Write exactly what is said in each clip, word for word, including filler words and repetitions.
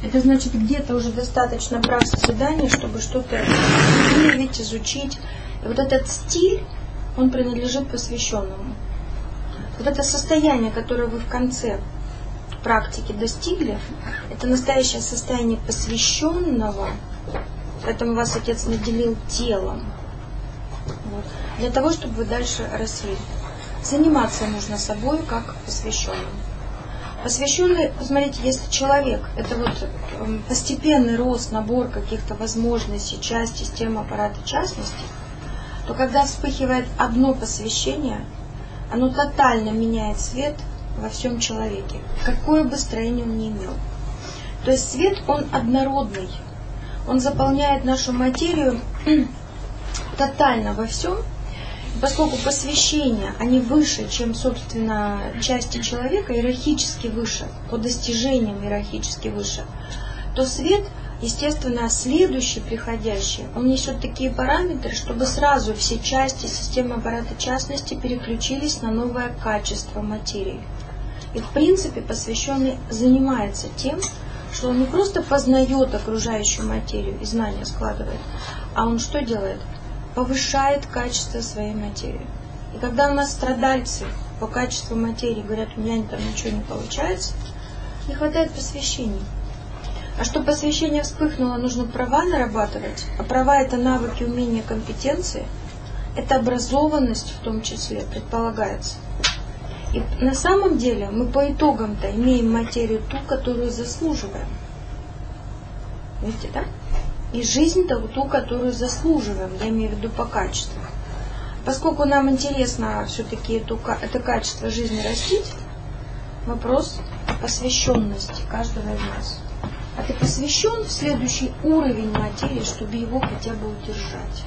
Это значит, где-то уже достаточно прав созидания, чтобы что-то выявить, изучить. И вот этот стиль, он принадлежит посвященному. Вот это состояние, которое вы в конце практики достигли, это настоящее состояние посвященного, поэтому вас Отец наделил телом. Вот. Для того, чтобы вы дальше росли. Заниматься нужно собой как посвященным. Посвященный, посмотрите, если человек, это вот постепенный рост, набор каких-то возможностей, часть системы аппарата частности, то когда вспыхивает одно посвящение, оно тотально меняет свет во всем человеке, какое бы строение он ни имел. То есть свет, он однородный, он заполняет нашу материю тотально во всем. Поскольку посвящения, они выше, чем, собственно, части человека, иерархически выше, по достижениям иерархически выше, то свет, естественно, следующий, приходящий, он несет такие параметры, чтобы сразу все части системы аппарата частности переключились на новое качество материи. И, в принципе, посвященный занимается тем, что он не просто познает окружающую материю и знания складывает, а он что делает? Повышает качество своей материи. И когда у нас страдальцы по качеству материи говорят, у меня там ничего не получается, не хватает посвящений. А чтобы посвящение вспыхнуло, нужно права нарабатывать. А права — это навыки, умения, компетенции. Это образованность в том числе предполагается. И на самом деле мы по итогам-то имеем материю ту, которую заслуживаем. Видите, да? И жизнь-то ту, которую заслуживаем, я имею в виду по качеству. Поскольку нам интересно все-таки это, это качество жизни растить, вопрос о посвященности каждого из нас. А ты посвящен в следующий уровень материи, чтобы его хотя бы удержать.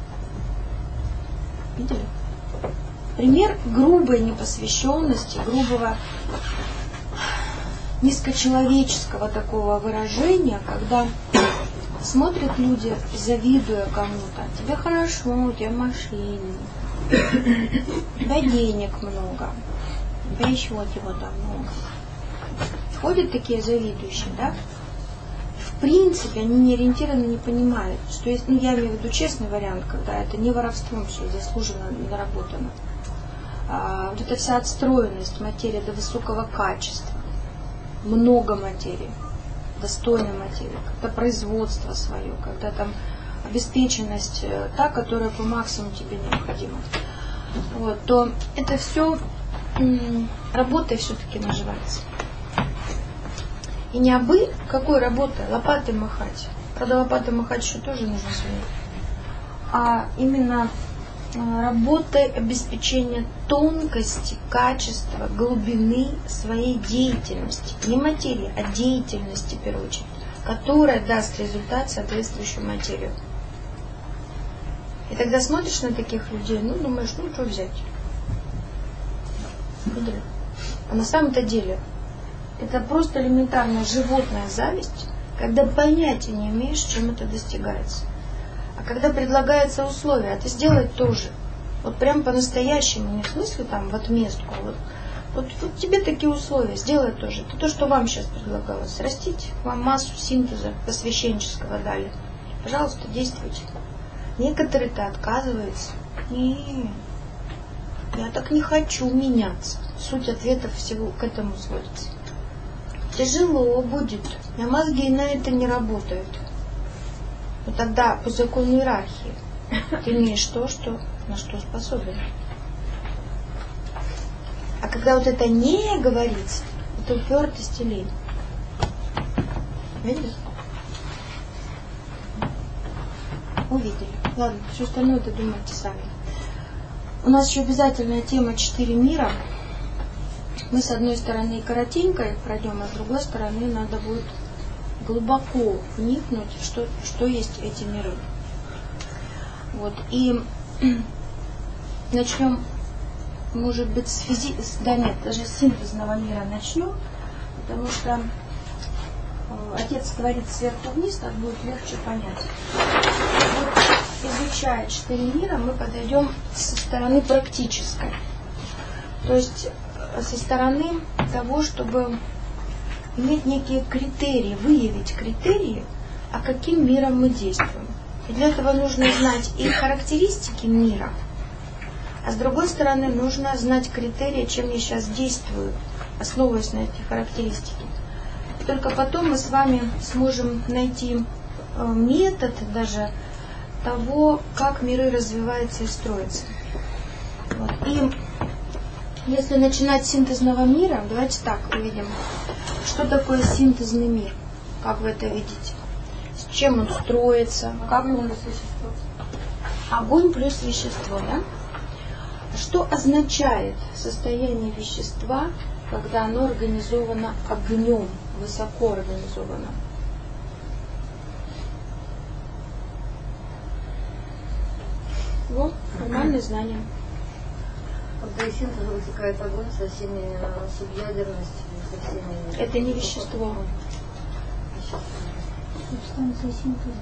Видели? Пример грубой непосвященности, грубого низкочеловеческого такого выражения, когда смотрят люди, завидуя кому-то. Тебе хорошо, у тебя машина, у тебя денег много, у тебя еще чего-то много. Ходят такие завидующие, да? В принципе, они не ориентированы, не понимают, что есть, ну, я имею в виду честный вариант, когда это не воровством все заслуженно наработано. А, вот эта вся отстроенность материи до высокого качества, много материи, достойной материи, когда производство свое, когда там обеспеченность та, которая по максимуму тебе необходима, вот, то это все м- работой все-таки наживается. И не абы какой работой, лопатой махать. Правда, лопатой махать еще тоже нужно суметь. А именно работой обеспечения тонкости, качества, глубины своей деятельности. Не материи, а деятельности, в первую очередь, которая даст результат, соответствующую материю. И тогда смотришь на таких людей, ну, думаешь, ну, что взять? Видели? А на самом-то деле это просто элементарная животная зависть, когда понятия не имеешь, чем это достигается. А когда предлагается условие, а ты сделай тоже. Вот прям по-настоящему, не в смысле там в отместку. Вот, вот, вот тебе такие условия, сделай тоже. Это то, что вам сейчас предлагалось. Растить, вам массу синтеза посвященческого дали. Пожалуйста, действуйте. Некоторые-то отказываются. Не, я так не хочу меняться. Суть ответов всего к этому сводится. Тяжело будет. У меня мозги на это не работают. Но тогда по закону иерархии ты имеешь то, что, на что способен. А когда вот это не говорится, это упертость и лень. Видели? Увидели. Ладно, все остальное это думайте сами. У нас еще обязательная тема четыре мира. Мы с одной стороны коротенько их пройдем, а с другой стороны надо будет глубоко вникнуть, что, что есть эти миры. Вот. И начнем, может быть, с физи... Да нет, даже с синтезного мира начнем, потому что Отец говорит сверху вниз, так будет легче понять. Вот, изучая четыре мира, мы подойдем со стороны практической. То есть со стороны того, чтобы иметь некие критерии, выявить критерии, а каким миром мы действуем. И для этого нужно знать и характеристики мира, а с другой стороны нужно знать критерии, чем я сейчас действую, основываясь на эти характеристики. И только потом мы с вами сможем найти метод даже того, как миры развиваются и строятся. Вот. И если начинать с синтезного мира, давайте так увидим, что такое синтезный мир, как вы это видите, с чем он строится, как он... Огонь плюс вещество, да? Что означает состояние вещества, когда оно организовано огнем, высоко организовано? Вот, формальное знание. Когда из синтеза вытекает огонь со всеми субъядерностями, со всеми... Это не вещество. Субстанция синтеза.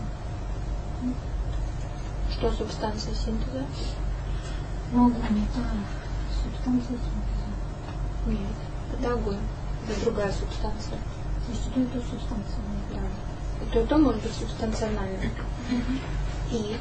Что субстанция синтеза? Огонь. Субстанция синтеза. Нет, это огонь. Это другая субстанция. То есть это и то субстанция. Да. И то, и то может быть субстанционально. И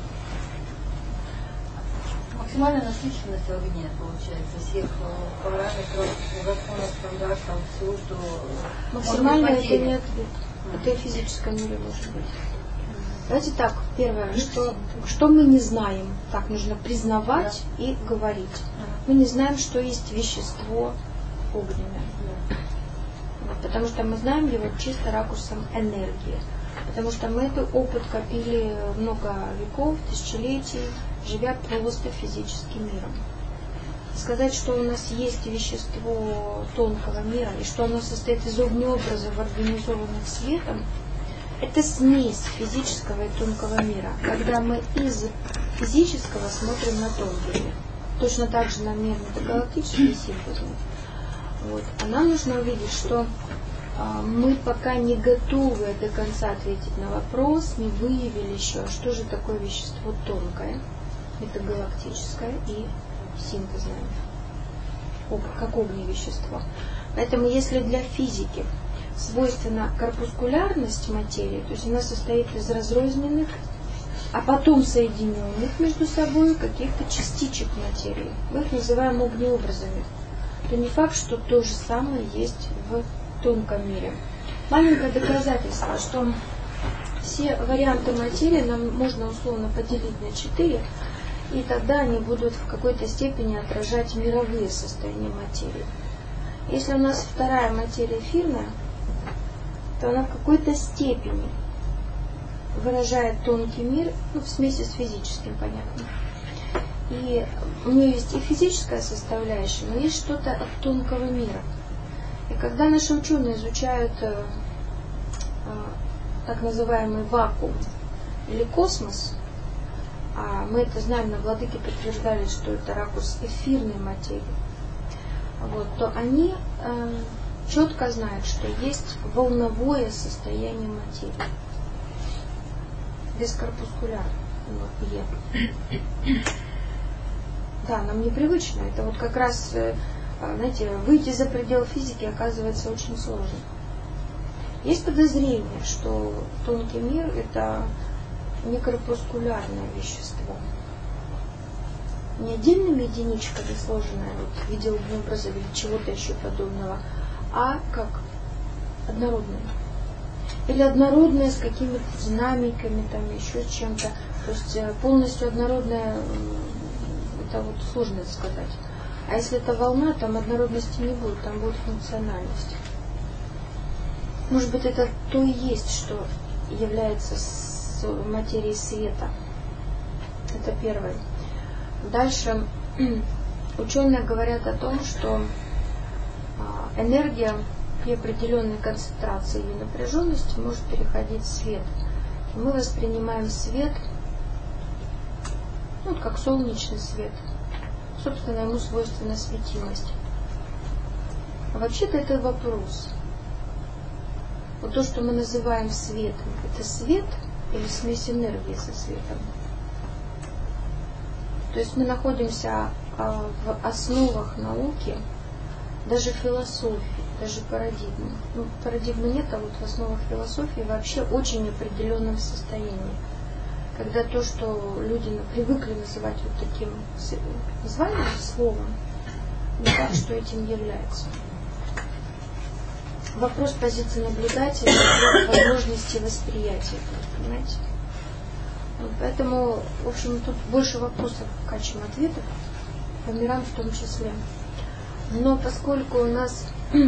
максимальная насыщенность в огне, получается, всех параметров, законов, стандартов, всего, что... Максимальная это не ответ. Это и в физическом мире может быть. Давайте так, первое, что, что мы не знаем, так нужно признавать да. и говорить. Да. Мы не знаем, что есть вещество огненное. Да. Вот, потому что мы знаем его чисто ракурсом энергии. Потому что мы этот опыт копили много веков, тысячелетий, живя просто физическим миром. Сказать, что у нас есть вещество тонкого мира, и что оно состоит из огнеобразов, организованных светом, это смесь физического и тонкого мира, когда мы из физического смотрим на тонкий мир. Точно так же на мир метагалактический и синтезный. Вот. А нам нужно увидеть, что а, мы пока не готовы до конца ответить на вопрос, не выявили еще, что же такое вещество тонкое, метагалактическое и синтезное, как огневещество. Поэтому если для физики свойственна корпускулярность материи, то есть она состоит из разрозненных, а потом соединенных между собой каких-то частичек материи, мы их называем огнеобразами, то не факт, что то же самое есть в тонком мире. Маленькое доказательство, что все варианты материи нам можно условно поделить на четыре, и тогда они будут в какой-то степени отражать мировые состояния материи. Если у нас вторая материя эфирная, то она в какой-то степени выражает тонкий мир, ну, в смеси с физическим, понятно. И у нее есть и физическая составляющая, но есть что-то от тонкого мира. И когда наши ученые изучают э, э, так называемый вакуум или космос, а мы это знаем, на владыке подтверждали, что это ракурс эфирной материи, вот, то они э, четко знают, что есть волновое состояние материи, бескорпускулярное. Да, нам непривычно. Это вот как раз, знаете, выйти за пределы физики оказывается очень сложно. Есть подозрение, что тонкий мир – это не корпускулярное вещество, не отдельными единичками сложенное вот, в виде образа или чего-то еще подобного, а как однородное. Или однородное с какими-то динамиками, там еще с чем-то. То есть полностью однородное, это вот сложно сказать. А если это волна, там однородности не будет, там будет функциональность. Может быть, это то и есть, что является с материей света. Это первое. Дальше ученые говорят о том, что энергия при определенной концентрации или напряженности может переходить в свет. И мы воспринимаем свет, ну, как солнечный свет. Собственно, ему свойственна светимость. А вообще-то это вопрос. Вот то, что мы называем светом, это свет или смесь энергии со светом? То есть мы находимся в основах науки, даже философии, это же парадигма. Ну, парадигмы нет, а вот в основах философии вообще очень определенном состоянии. Когда то, что люди привыкли называть вот таким названием, словом, не так, что этим является. Вопрос позиции наблюдателя, вопрос возможности восприятия, понимаете? Вот, поэтому, в общем, тут больше вопросов, чем ответов, по мирам в том числе. Но поскольку у нас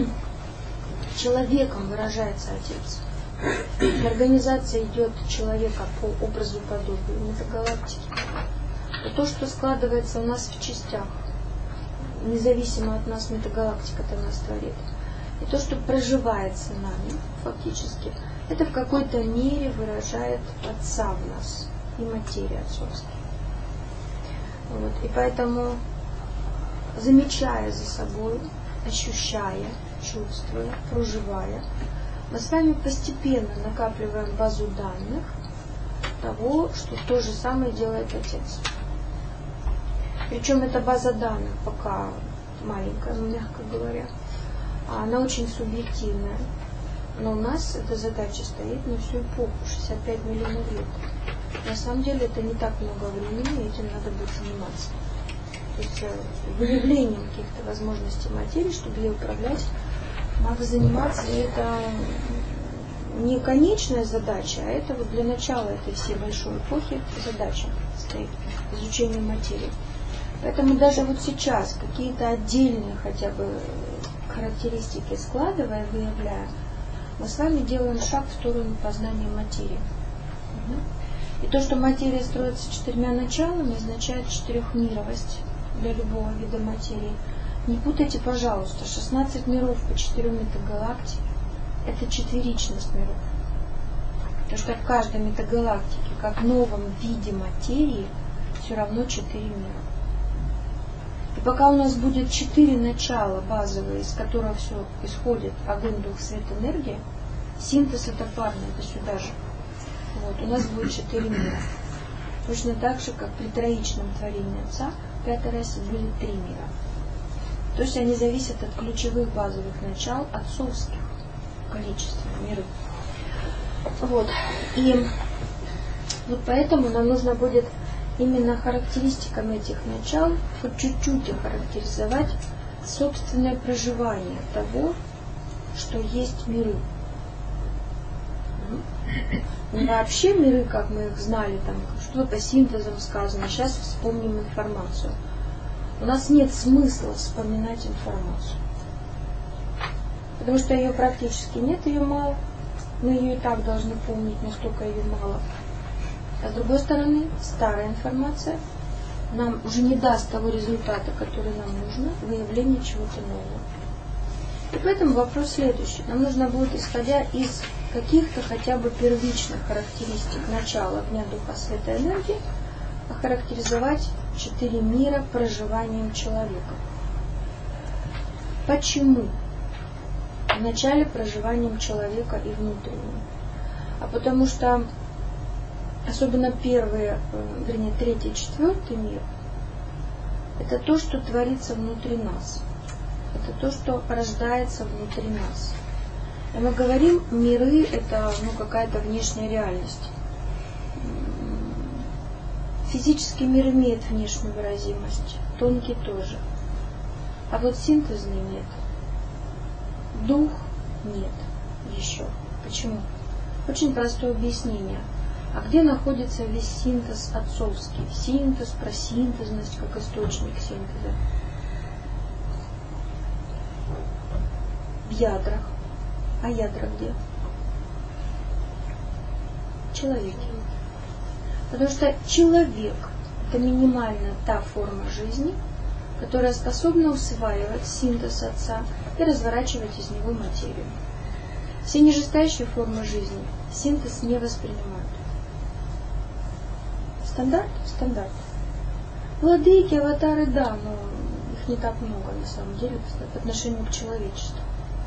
человеком выражается Отец, и организация идет человека по образу и подобию метагалактики, то то, что складывается у нас в частях, независимо от нас метагалактика-то нас творит, и то, что проживается нами фактически, это в какой-то мере выражает Отца в нас и материя отцовская. Вот. И поэтому, замечая за собой, ощущая, чувствуя, проживая, мы с вами постепенно накапливаем базу данных того, что то же самое делает Отец. Причем эта база данных пока маленькая, ну, мягко говоря, а она очень субъективная. Но у нас эта задача стоит на всю эпоху, шестьдесят пять миллионов лет. На самом деле это не так много времени, и этим надо будет заниматься. То есть выявлением каких-то возможностей материи, чтобы ее управлять, надо заниматься, и это не конечная задача, а это вот для начала этой всей большой эпохи задача стоит, изучение материи. Поэтому даже вот сейчас какие-то отдельные хотя бы характеристики складывая, выявляя, мы с вами делаем шаг в сторону познания материи. И то, что материя строится четырьмя началами, означает четырехмировость для любого вида материи. Не путайте, пожалуйста, шестнадцать миров по четырем метагалактике – это четверичность миров. Потому что в каждой метагалактике, как новом виде материи, все равно четыре мира. И пока у нас будет четыре начала базовые, из которых все исходит, огонь, дух, свет, энергия, синтез это парно, это сюда же. Вот, у нас будет четыре мира. Точно так же, как при троичном творении Отца, пятый раз были три мира. То есть они зависят от ключевых базовых начал отцовских количественных миров. Вот. И вот поэтому нам нужно будет именно характеристиками этих начал хоть чуть-чуть охарактеризовать собственное проживание того, что есть миры. Не вообще миры, как мы их знали, там что-то синтезом сказано, сейчас вспомним информацию. У нас нет смысла вспоминать информацию. Потому что ее практически нет, ее мало. Мы ее и так должны помнить, настолько ее мало. А с другой стороны, старая информация нам уже не даст того результата, который нам нужно, выявление чего-то нового. И поэтому вопрос следующий. Нам нужно будет, исходя из каких-то хотя бы первичных характеристик начала огня, духа, света, энергии, охарактеризовать четыре мира проживанием человека. Почему? В начале проживанием человека и внутренним. А потому что особенно первый, вернее, третий, четвертый мир, это то, что творится внутри нас. Это то, что рождается внутри нас. И мы говорим, миры это ну, какая-то внешняя реальность. Физический мир имеет внешнюю выразимость, тонкий тоже. А вот синтезный нет. Дух нет еще. Почему? Очень простое объяснение. А где находится весь синтез отцовский? Синтез, просинтезность, как источник синтеза. В ядрах. А ядра где? Человек. Потому что человек – это минимальная та форма жизни, которая способна усваивать синтез Отца и разворачивать из него материю. Все нижестоящие формы жизни синтез не воспринимают. Стандарт? Стандарт. Владыки, аватары, да, но их не так много на самом деле по отношению к человечеству.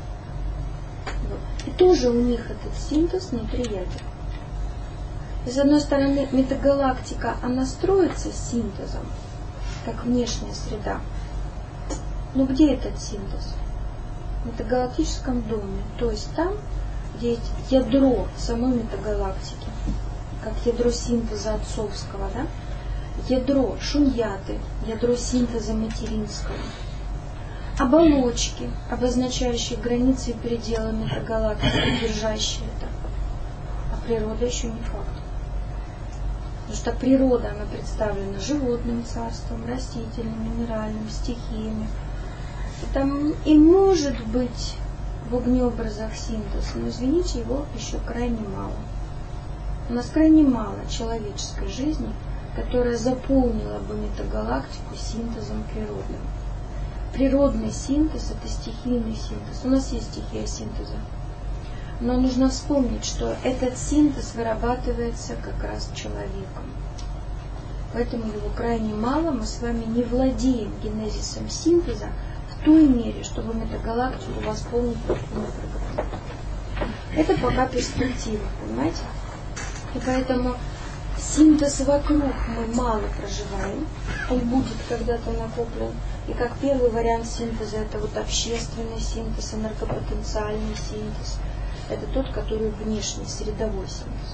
И тоже у них этот синтез внутри ядер. И с одной стороны, метагалактика, она строится синтезом, как внешняя среда. Но где этот синтез? в метагалактическом доме, то есть там, где есть ядро самой метагалактики, как ядро синтеза отцовского, да? Ядро шуньяты, ядро синтеза материнского, оболочки, обозначающие границы и пределы метагалактики, держащие это. А природа еще не факт. Потому что природа, она представлена животным царством, растительным, минеральным, стихиями. И там и может быть в огнеобразах синтез, но, извините, его еще крайне мало. У нас крайне мало человеческой жизни, которая заполнила бы метагалактику синтезом природным. Природный синтез – это стихийный синтез. У нас есть стихия синтеза. Но нужно вспомнить, что этот синтез вырабатывается как раз человеком. Поэтому его крайне мало, мы с вами не владеем генезисом синтеза в той мере, чтобы метагалактику восполнить полной программой. Это пока перспектива, понимаете? И поэтому синтез вокруг мы мало проживаем, он будет когда-то накоплен. И как первый вариант синтеза это вот общественный синтез, энергопотенциальный синтез. Это тот, который внешний, средовой синтез.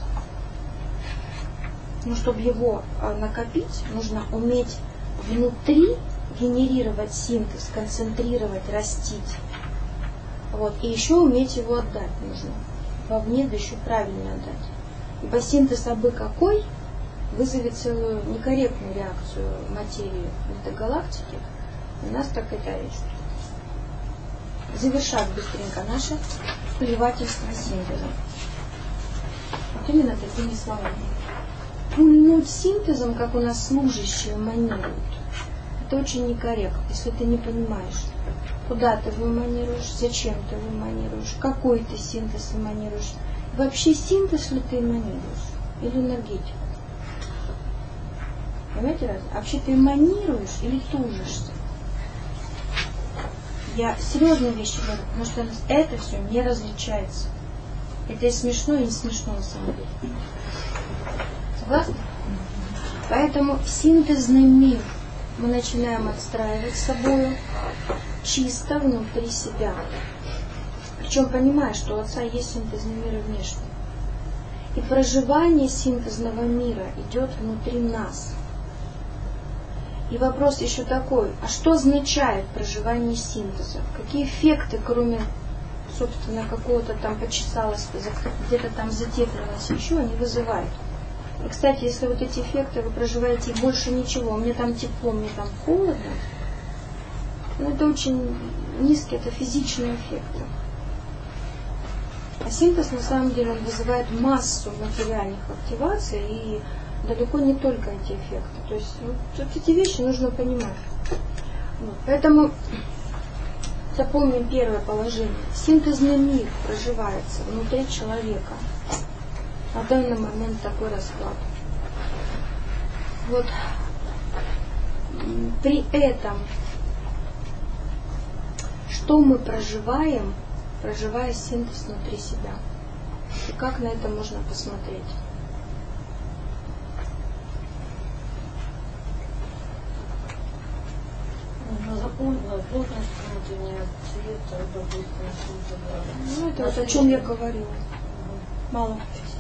Но чтобы его накопить, нужно уметь внутри генерировать синтез, концентрировать, растить. Вот. И еще уметь его отдать нужно. Вовне, да еще правильно отдать. Ибо синтез абы какой вызовет целую некорректную реакцию материи метагалактики. У нас так это речь. Завершать быстренько наше плевательство синтезом. Вот именно такими словами. Пульнуть синтезом, как у нас служащие манируют, это очень некорректно, если ты не понимаешь, куда ты выманируешь, зачем ты выманируешь, какой ты синтез выманируешь. Вообще синтез ли ты эманируешь или энергетику? Понимаете разницу? Вообще ты эманируешь или тужишься? Я серьезные вещи говорю, потому что это все не различается. Это и смешно, и не смешно на самом деле. Согласны? Поэтому синтезный мир мы начинаем отстраивать с собой чисто внутри себя. Причем понимая, что у Отца есть синтезный мир и внешний. И проживание синтезного мира идет внутри нас. И вопрос еще такой, а что означает проживание синтеза? Какие эффекты, кроме, собственно, какого-то там почесалось, где-то там затеплилось еще, они вызывают? И, кстати, если вот эти эффекты вы проживаете и больше ничего, мне там тепло, мне там холодно, ну это очень низкие, это физические эффекты. А синтез, на самом деле, он вызывает массу материальных активаций и далеко не только эти эффекты. То есть вот эти вещи нужно понимать. Вот. Поэтому запомним первое положение. Синтезный мир проживается внутри человека. На данный момент такой расклад. Вот при этом, что мы проживаем, проживая синтез внутри себя? И как на это можно посмотреть? Плотность внутренняя, цвет, допустим, ну, это вот о чем я говорила. Мало.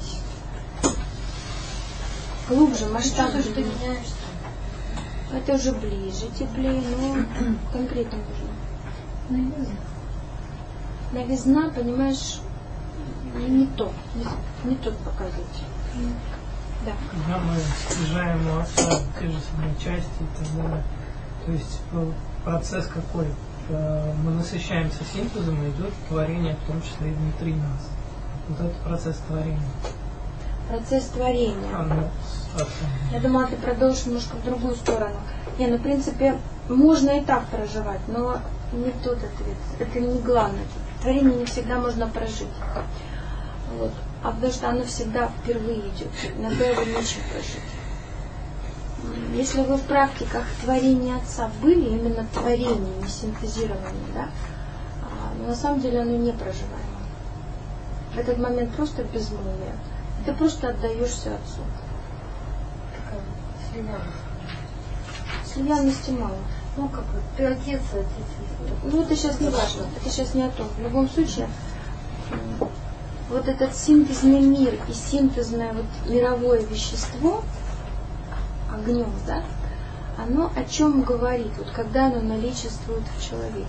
Глубже, масштабнее. Что ты меняешься? Это уже ближе, теплее, но конкретно нужно. Новизна. Новизна, понимаешь, не, не то. Не, не тот показатель. Да. Когда мы снижаем у Отца те же самые части и так далее, то есть процесс какой? Мы насыщаемся синтезом, и идет творение, в том числе и внутри нас. Вот это процесс творения. Процесс творения. А, ну, Я думала, ты продолжишь немножко в другую сторону. Не, ну в принципе можно и так проживать, но не тот ответ. Это не главное. Творение не всегда можно прожить. Вот. А потому что оно всегда впервые идет. Иногда его нечем прожить. Если вы в практиках творения Отца были, именно творение, не синтезирование, да, но на самом деле оно не проживаемо. В этот момент просто безмолвие. Ты просто отдаешься Отцу. Слиянность. Слиянности мало. Ну, как бы, ты отец, отец. Ну, это сейчас не важно, это сейчас не о том. В любом случае, вот этот синтезный мир и синтезное вот мировое вещество, огнем, да, оно о чем говорит, вот когда оно наличествует в человеке.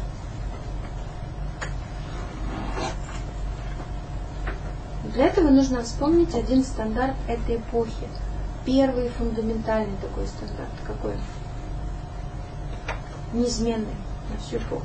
Для этого нужно вспомнить один стандарт этой эпохи. Первый фундаментальный такой стандарт. Какой? Неизменный на всю эпоху.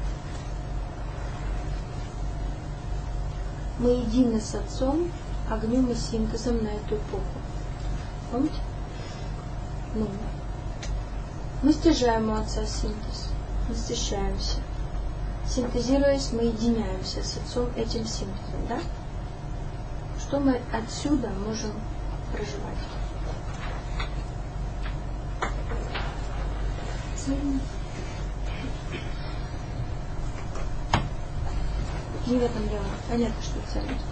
Мы едины с Отцом, огнем и синтезом на эту эпоху. Помните? Ну, мы стяжаем у Отца синтез, мы стяжаемся. Синтезируясь, мы единяемся с Отцом этим синтезом, да? Что мы отсюда можем проживать? Цельность. Не в этом дело. Понятно, что цельность.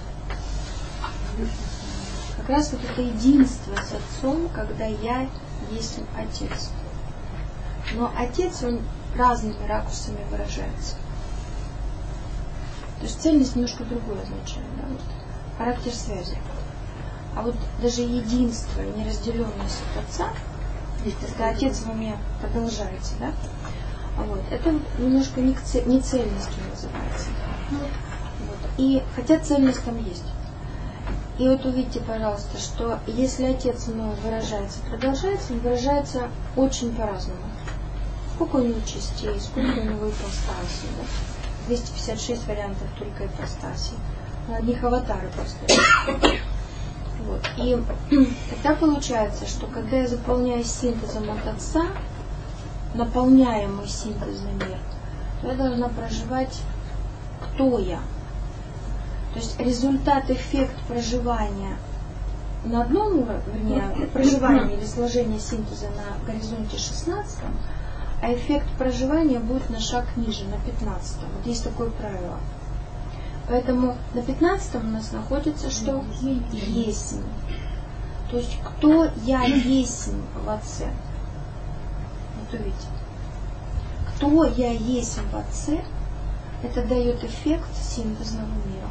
Как раз вот это единство с Отцом, когда я есть Отец. Но Отец, он разными ракурсами выражается. То есть цельность немножко другое означает, да? Вот. Характер связи. А вот даже единство и неразделенность от Отца, когда Отец в уме продолжается, да? Вот. Это немножко не, цель, не цельностью называется. Вот. И хотя цельность там есть. И вот увидите, пожалуйста, что если Отец мной выражается, продолжается, он выражается очень по-разному. Сколько у него частей, сколько у него ипостасей, да? двести пятьдесят шесть вариантов только ипостасей. Одних аватары просто. Вот. И тогда получается, что когда я заполняюсь синтезом от Отца, наполняя мой синтезный мир, то я должна проживать, кто я. То есть результат, эффект проживания на одном уровне, вернее, проживания или сложения синтеза на горизонте шестнадцатом, а эффект проживания будет на шаг ниже, на пятнадцатом. Вот есть такое правило. Поэтому на пятнадцатом у нас находится что? Есть. То есть кто я есть в Отце. Вот увидите. Кто я есть в Отце, это дает эффект синтезного мира.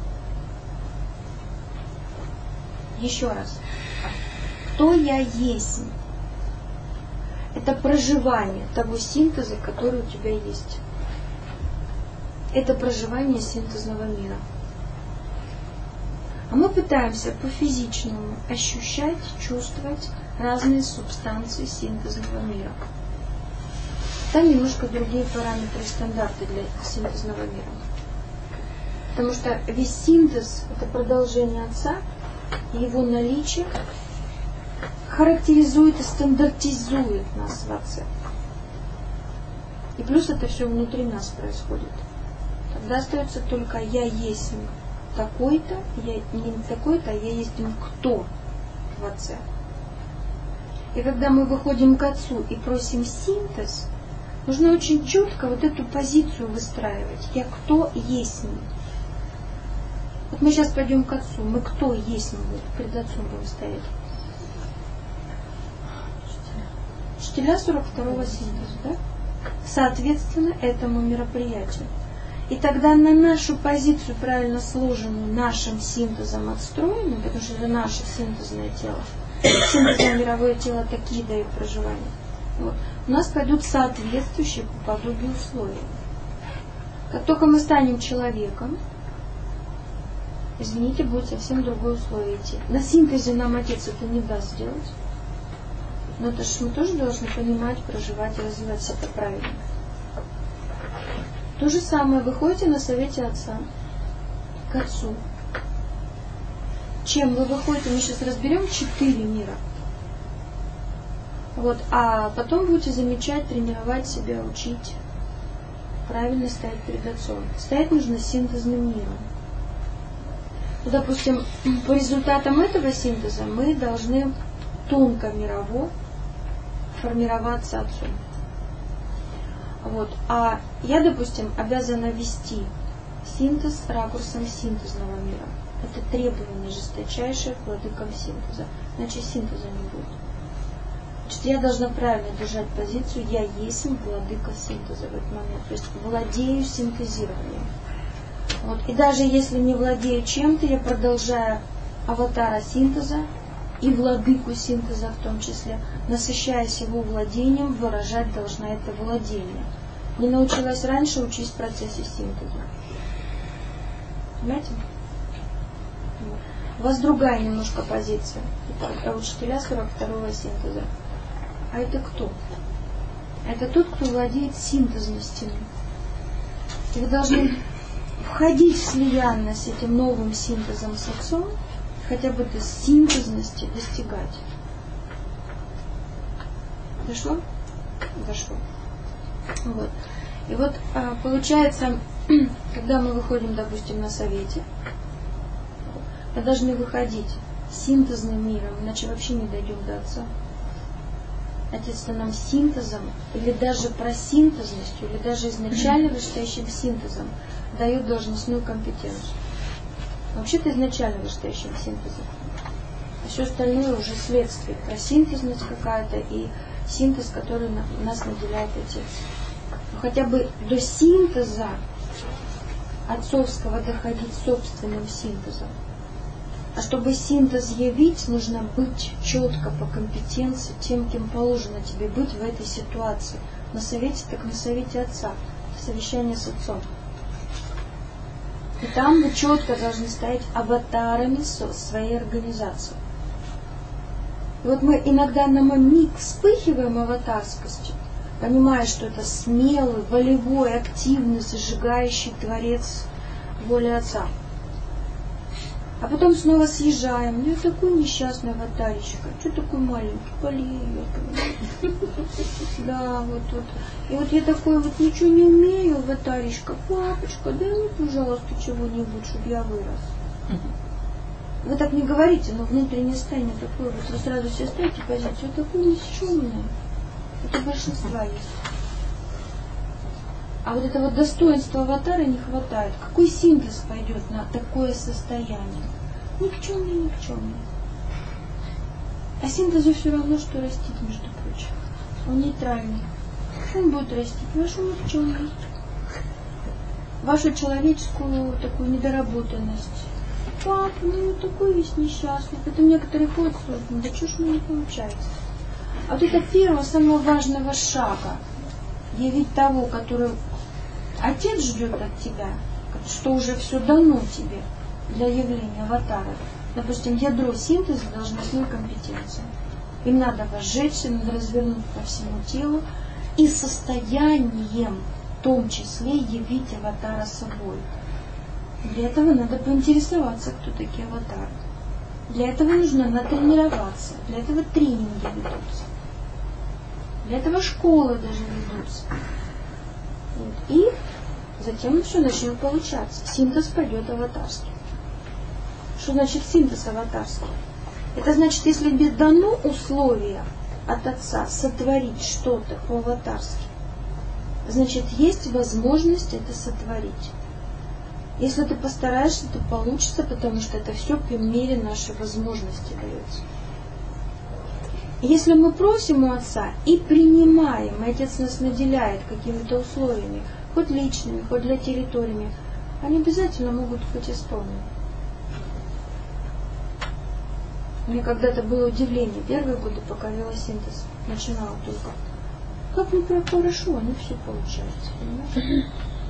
Еще раз. Кто я есть? Это проживание того синтеза, который у тебя есть. Это проживание синтезного мира. А мы пытаемся по-физичному ощущать, чувствовать разные субстанции синтезного мира. Там немножко другие параметры и стандарты для синтезного мира. Потому что весь синтез – это продолжение Отца, и его наличие характеризует и стандартизует нас в Отце. И плюс это все внутри нас происходит. Тогда остается только я есть такой-то, я не такой-то, а я есть кто в Отце. И когда мы выходим к Отцу и просим синтез, нужно очень четко вот эту позицию выстраивать. Я кто есть. Вот мы сейчас пойдем к Отцу, мы кто есть, мы перед Отцом будем стоять. Учителя сорок второго синтеза, да? Соответственно этому мероприятию. И тогда на нашу позицию, правильно сложенную, нашим синтезом отстроенную, потому что это наше синтезное тело, синтезное мировое тело такие дают проживания, вот, у нас пойдут соответствующие по подобию условия. Как только мы станем человеком, извините, будет совсем другое условие идти. На синтезе нам Отец это не даст сделать. Но это же мы тоже должны понимать, проживать и развивать это правильно. То же самое, вы ходите на совете Отца к Отцу. Чем вы выходите? Мы сейчас разберем четыре мира. Вот, а потом будете замечать, тренировать себя, учить, правильно стоять перед Отцом. Стоять нужно синтезным миром. Ну, допустим, по результатам этого синтеза мы должны тонко мирово формироваться Отцом. Вот. А я, допустим, обязана вести синтез ракурсом синтезного мира. Это требование жесточайшее к владыкам синтеза. Иначе синтеза не будет. Значит, я должна правильно держать позицию, я есть владыка синтеза в этот момент, то есть владею синтезированием. Вот. И даже если не владею чем-то, я продолжаю аватара синтеза и владыку синтеза в том числе, насыщаясь его владением, выражать должна это владение. Не научилась раньше, учись в процессе синтеза. Понимаете? У вас другая немножко позиция. Это учителя сорок второго синтеза. А это кто? Это тот, кто владеет синтезностью. И вы должны входить в слияние с этим новым синтезом с отцом, хотя бы до синтезности достигать. Дошло? Дошло. Вот. И вот получается, когда мы выходим, допустим, на совете, мы должны выходить синтезным миром, иначе вообще не дойдем до отца. Отец нам синтезом, или даже просинтезностью, или даже изначально вышестоящим синтезом дает должностную компетенцию. Вообще-то изначально вышестоящим синтезом. А все остальное уже следствие. Просинтезность какая-то и синтез, который нас наделяет Отец. Но хотя бы до синтеза отцовского доходить собственным синтезом. А чтобы синтез явить, нужно быть четко по компетенции тем, кем положено тебе быть в этой ситуации. На совете, так на совете отца. Совещание с отцом. И там вы четко должны стоять аватарами своей организации. И вот мы иногда на миг вспыхиваем аватарскостью, понимая, что это смелый, волевой, активный, зажигающий творец воли отца. А потом снова съезжаем. Ну, я такой несчастный аватаричка. Что такой маленький? Болею. Да, вот, вот. И вот я такой вот ничего не умею, аватаричка. Папочка, дай мне, пожалуйста, чего-нибудь, чтобы я вырос. Вы так не говорите, но внутреннее состояние такое. Вот вы сразу себе ставите позицию. Вот такое никчемное. Это большинство есть. А вот это вот достоинство аватара не хватает. Какой синтез пойдет на такое состояние? Никчемный, никчемный. А синтезу все равно, что растить, между прочим. Он нейтральный. Он будет растить вашу никчемность, вашу человеческую такую недоработанность. Пап, ну я такой весь несчастный. Потом некоторые ходят и говорят, ну да что ж у меня не получается. А вот это первого, самого важного шага. Явить того, который Отец ждет от тебя, что уже все дано тебе для явления аватара. Допустим, ядро синтеза должностной компетенции. Им надо возжечься, надо развернуть по всему телу и состоянием, в том числе, явить аватара собой. Для этого надо поинтересоваться, кто такие аватары. Для этого нужно натренироваться. Для этого тренинги ведутся. Для этого школы даже ведутся. Вот. И затем все начнет получаться. Синтез пойдет аватарский. Что значит синтез аватарский? Это значит, если тебе дано условие от Отца сотворить что-то по-аватарски, значит, есть возможность это сотворить. Если ты постараешься, то получится, потому что это все по мере нашей возможности дается. Если мы просим у Отца и принимаем, и Отец нас наделяет какими-то условиями, хоть личными, хоть для территориями, они обязательно могут быть исполнены. Мне когда-то было удивление, первые годы, пока вела синтез, начинала только. Как мне прям хорошо, они все получаются, понимаете?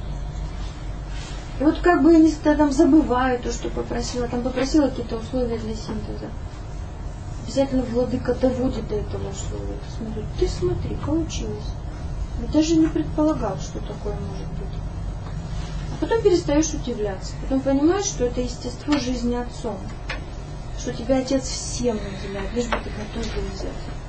И вот как бы я не там забываю то, что попросила, там попросила какие-то условия для синтеза. Обязательно владыка доводит до этого условия. Смотрю, ты смотри, получилось. Я даже не предполагал, что такое может быть. А потом перестаешь удивляться. Потом понимаешь, что это естество жизни отцом. Что тебя Отец всем наделяет, лишь бы ты готов был взять.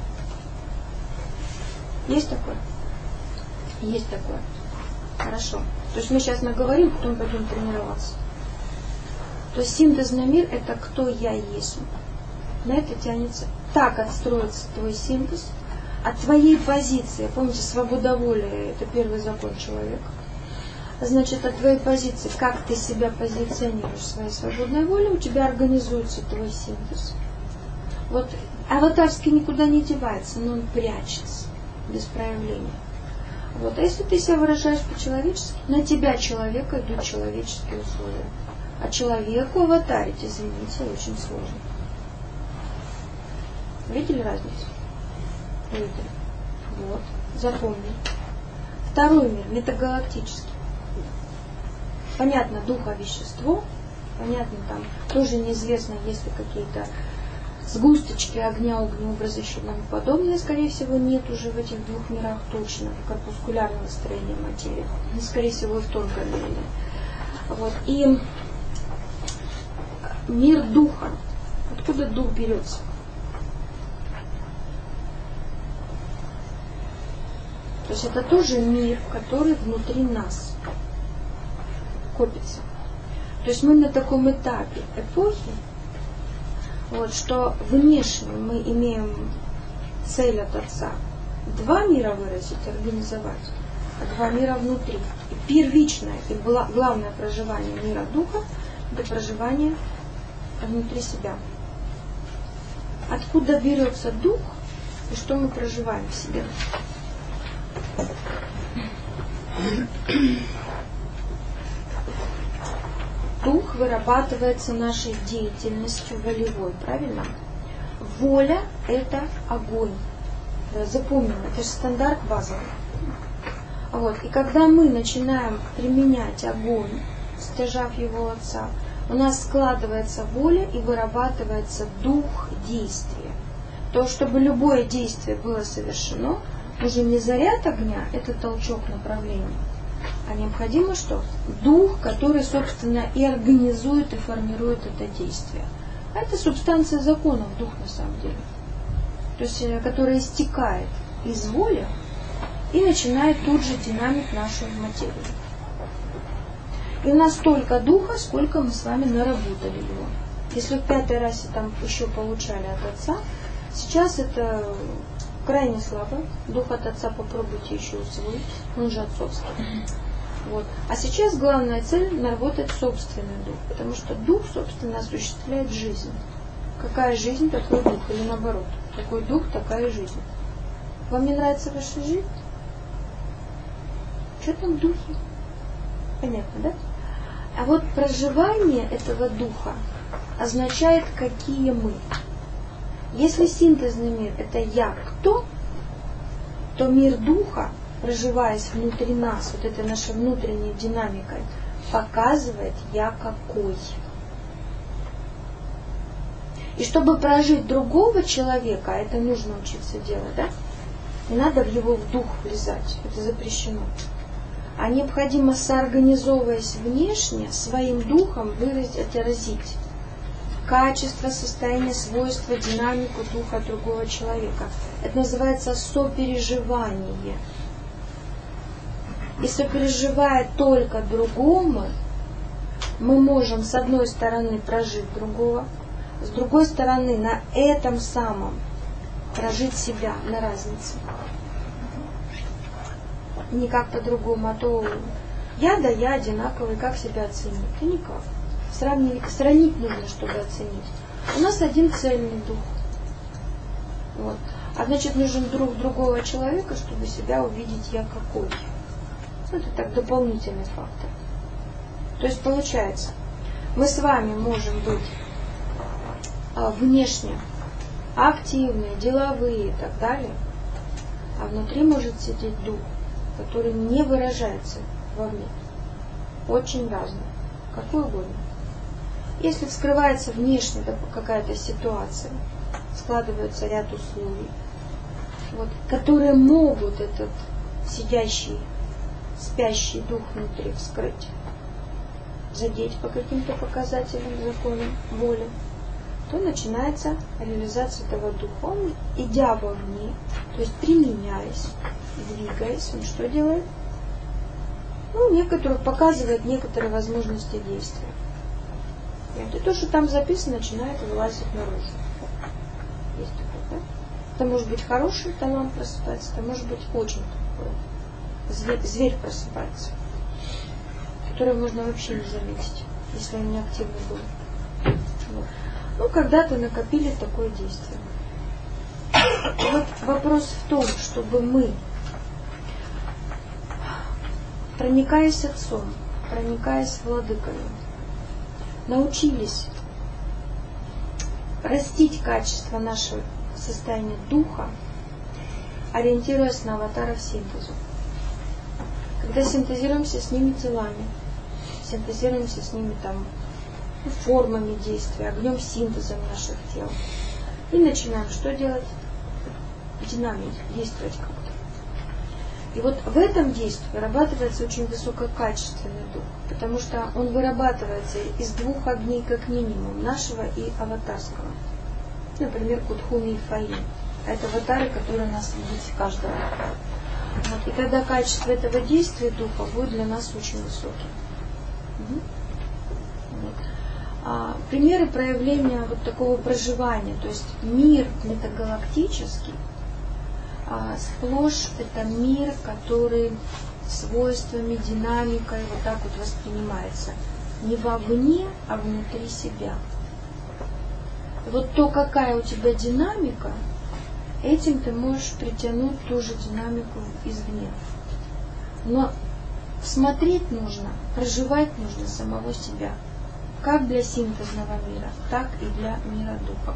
Есть такое? Есть такое. Хорошо. То есть мы сейчас наговорим, потом пойдем тренироваться. То есть синтезный мир — это кто я есть. На это тянется. Так отстроится твой синтез от твоей позиции. Помните, свободоволие — это первый закон человека. Значит, от твоей позиции, как ты себя позиционируешь в своей свободной воле, у тебя организуется твой синтез. Вот аватарский никуда не девается, но он прячется без проявления. Вот. А если ты себя выражаешь по-человечески, на тебя, человека, идут человеческие условия. А человеку аватарить, извините, очень сложно. Видели разницу? Видели. Вот. Запомни. Второй мир, метагалактический. Понятно, дух, а вещество. Понятно, там тоже неизвестно, есть ли какие-то сгусточки огня, огнеобразы, еще тому подобное, скорее всего, нет уже в этих двух мирах точно, корпускулярного строения материи. И, скорее всего, и в тонком мире. Вот. И мир духа. Откуда дух берется? То есть это тоже мир, который внутри нас копится. То есть мы на таком этапе эпохи, вот, что внешне мы имеем цель от Отца два мира выразить, организовать, а два мира внутри. И первичное и главное проживание мира духа – это проживание внутри себя. Откуда берется дух и что мы проживаем в себе? Дух вырабатывается нашей деятельностью волевой, правильно? Воля – это огонь. Запомним, это же стандарт базовый. Вот. И когда мы начинаем применять огонь, стяжав его Отца, у нас складывается воля и вырабатывается дух действия. То, чтобы любое действие было совершено, уже не заряд огня, это толчок направления, а необходимо что? Дух, который, собственно, и организует, и формирует это действие. А это субстанция законов, дух на самом деле. То есть, которая истекает из воли и начинает тут же динамить нашу материю. И у нас столько духа, сколько мы с вами наработали его. Если в пятой расе там еще получали от Отца, сейчас это крайне слабо. Дух от Отца попробуйте еще усвоить, он же отцовский. Вот. А сейчас главная цель – наработать собственный дух, потому что дух, собственно, осуществляет жизнь. Какая жизнь, такой дух, или наоборот, какой дух, такая жизнь. Вам не нравится ваша жизнь? Что там в духе? Понятно, да? А вот проживание этого духа означает, какие мы. Если синтезный мир – это «я кто», то мир духа, проживаясь внутри нас, вот этой нашей внутренней динамикой, показывает «я какой». И чтобы прожить другого человека, а это нужно учиться делать, да? Не надо в его в дух влезать, это запрещено. А необходимо, соорганизовываясь внешне, своим духом выразить, отразить качество, состояние, свойства, динамику духа другого человека. Это называется сопереживание. И сопереживая только другому, мы можем с одной стороны прожить другого, с другой стороны на этом самом прожить себя на разнице. Никак по-другому, а то я да я одинаковый, как себя оценить? Да никак. Сравнить, сравнить нужно, чтобы оценить. У нас один цельный дух. Вот. А значит, нужен друг другого человека, чтобы себя увидеть я какой. Это так дополнительный фактор. То есть получается, мы с вами можем быть а, внешне активные, деловые и так далее, а внутри может сидеть дух, который не выражается вовне. Очень разный. Какой угодно. Если вскрывается внешне какая-то ситуация, складывается ряд условий, вот, которые могут этот сидящий, спящий дух внутри вскрыть, задеть по каким-то показателям, законам, воли, то начинается реализация этого духа. Он, идя вовне, то есть применяясь, двигаясь, он что делает? Ну, некоторые, показывает некоторые возможности действия. И то, что там записано, начинает вылазить наружу. Есть такое, да? Это может быть хороший талант просыпается, это может быть очень такой. Зверь, зверь просыпается, который можно вообще не заметить, если он не активный был. Вот. Ну, когда-то накопили такое действие. И вот вопрос в том, чтобы мы, проникаясь Отцом, проникаясь Владыкою, научились растить качество нашего состояния духа, ориентируясь на аватаров синтезу. Когда синтезируемся с ними телами, синтезируемся с ними там формами действия, огнем синтеза наших тел, и начинаем что делать? Динамить, действовать как-то. И вот в этом действии вырабатывается очень высококачественный дух, потому что он вырабатывается из двух огней как минимум, нашего и аватарского. Например, Кутхуми и Фаин. Это аватары, которые у нас есть каждого. Вот. И тогда качество этого действия духа будет для нас очень высоким. Угу. Вот. А, примеры проявления вот такого проживания, то есть мир метагалактический, а, сплошь это мир, который свойствами, динамикой вот так вот воспринимается. Не вовне, а внутри себя. И вот то, какая у тебя динамика, этим ты можешь притянуть ту же динамику извне. Но смотреть нужно, проживать нужно самого себя. Как для синтезного мира, так и для мира духа.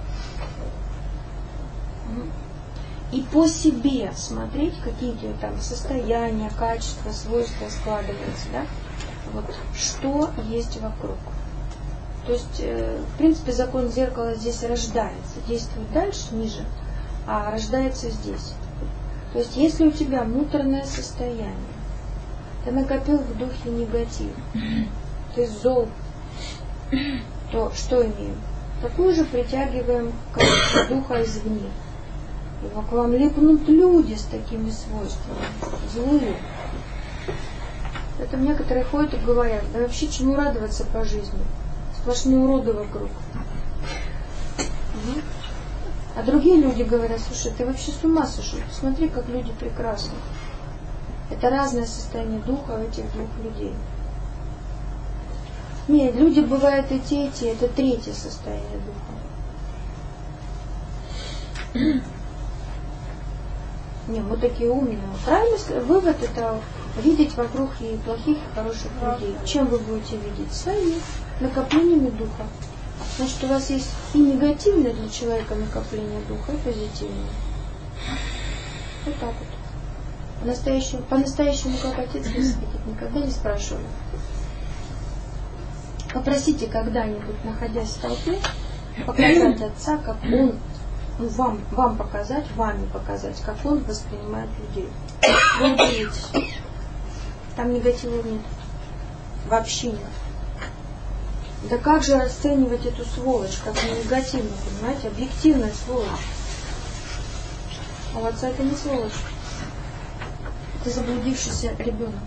И по себе смотреть, какие там состояния, качества, свойства складываются, да? Вот, что есть вокруг. То есть, э, в принципе, закон зеркала здесь рождается, действует дальше, ниже, а рождается здесь. То есть, если у тебя муторное состояние, ты накопил в духе негатив, ты зол, то что имеем? Такую же притягиваем качество духа извне. И к вам липнут люди с такими свойствами, злые. Поэтому некоторые ходят и говорят, да вообще чему радоваться по жизни? Сплошные уроды вокруг. Угу. А другие люди говорят, слушай, ты вообще с ума сошел, посмотри, как люди прекрасны. Это разное состояние духа у этих двух людей. Нет, люди бывают и те, и те, это третье состояние духа. Не, мы такие умные. Правильно, вывод это видеть вокруг и плохих, и хороших людей. Чем вы будете видеть? Своими накоплениями духа. Значит, у вас есть и негативное для человека накопление духа, и позитивное. Вот так вот. По-настоящему, по-настоящему как Отец вас видит, никогда не спрашивали. Попросите когда-нибудь, находясь в толпе, показать Отца, как Он, ну, вам, вам показать, вами показать, как Он воспринимает людей. Вы удивитесь. Там негатива нет. Вообще нет. Да как же расценивать эту сволочь, как негативно, понимаете? Объективная сволочь. А у Отца это не сволочь. Это заблудившийся ребенок,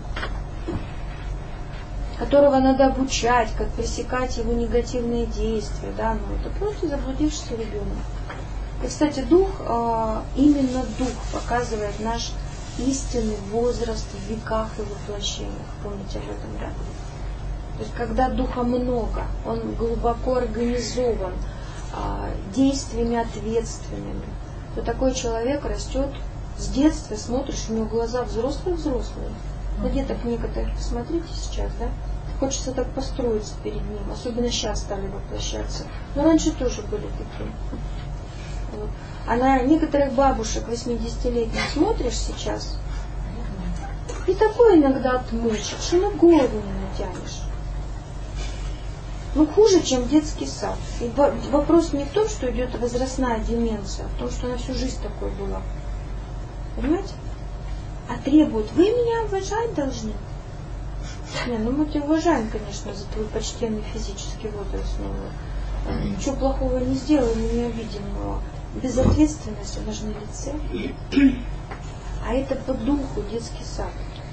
которого надо обучать, как пресекать его негативные действия. Да? Ну, это просто заблудившийся ребенок. И, кстати, дух, именно дух показывает наш истинный возраст в веках и воплощениях. Помните об этом, да? То есть, когда духа много, он глубоко организован действиями ответственными, то такой человек растет с детства, смотришь, у него глаза взрослые-взрослые. На деток некоторых посмотрите сейчас, да? Хочется так построиться перед ним, особенно сейчас стали воплощаться. Но раньше тоже были такие. Вот. А на некоторых бабушек восьмидесятилетних смотришь сейчас, и такое иногда отмучит, что на голову не натянешь. Ну, хуже, чем детский сад. И вопрос не в том, что идет возрастная деменция, а в том, что она всю жизнь такой была. Понимаете? А требует, вы меня уважать должны. Не, ну мы тебя уважаем, конечно, за твой почтенный физический возраст. Но ничего плохого не сделали, не обидим, но безответственность, она же на лице. А это по духу детский сад.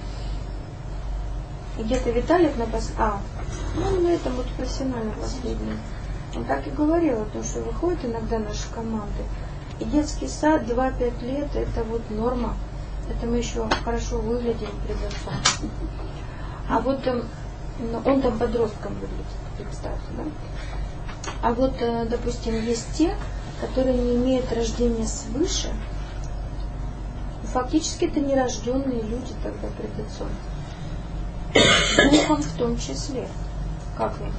И где-то Виталик на пос... А, ну на этом вот профессионально последний. Он так и говорил о том, что выходят иногда наши команды. И детский сад два-пять лет это вот норма. Это мы еще хорошо выглядим перед отцом. А вот он, он там подростком выглядит, представьте, да? А вот, допустим, есть те, которые не имеют рождения свыше. Фактически это нерожденные люди тогда пред Отцом. Духом в том числе. Как вы?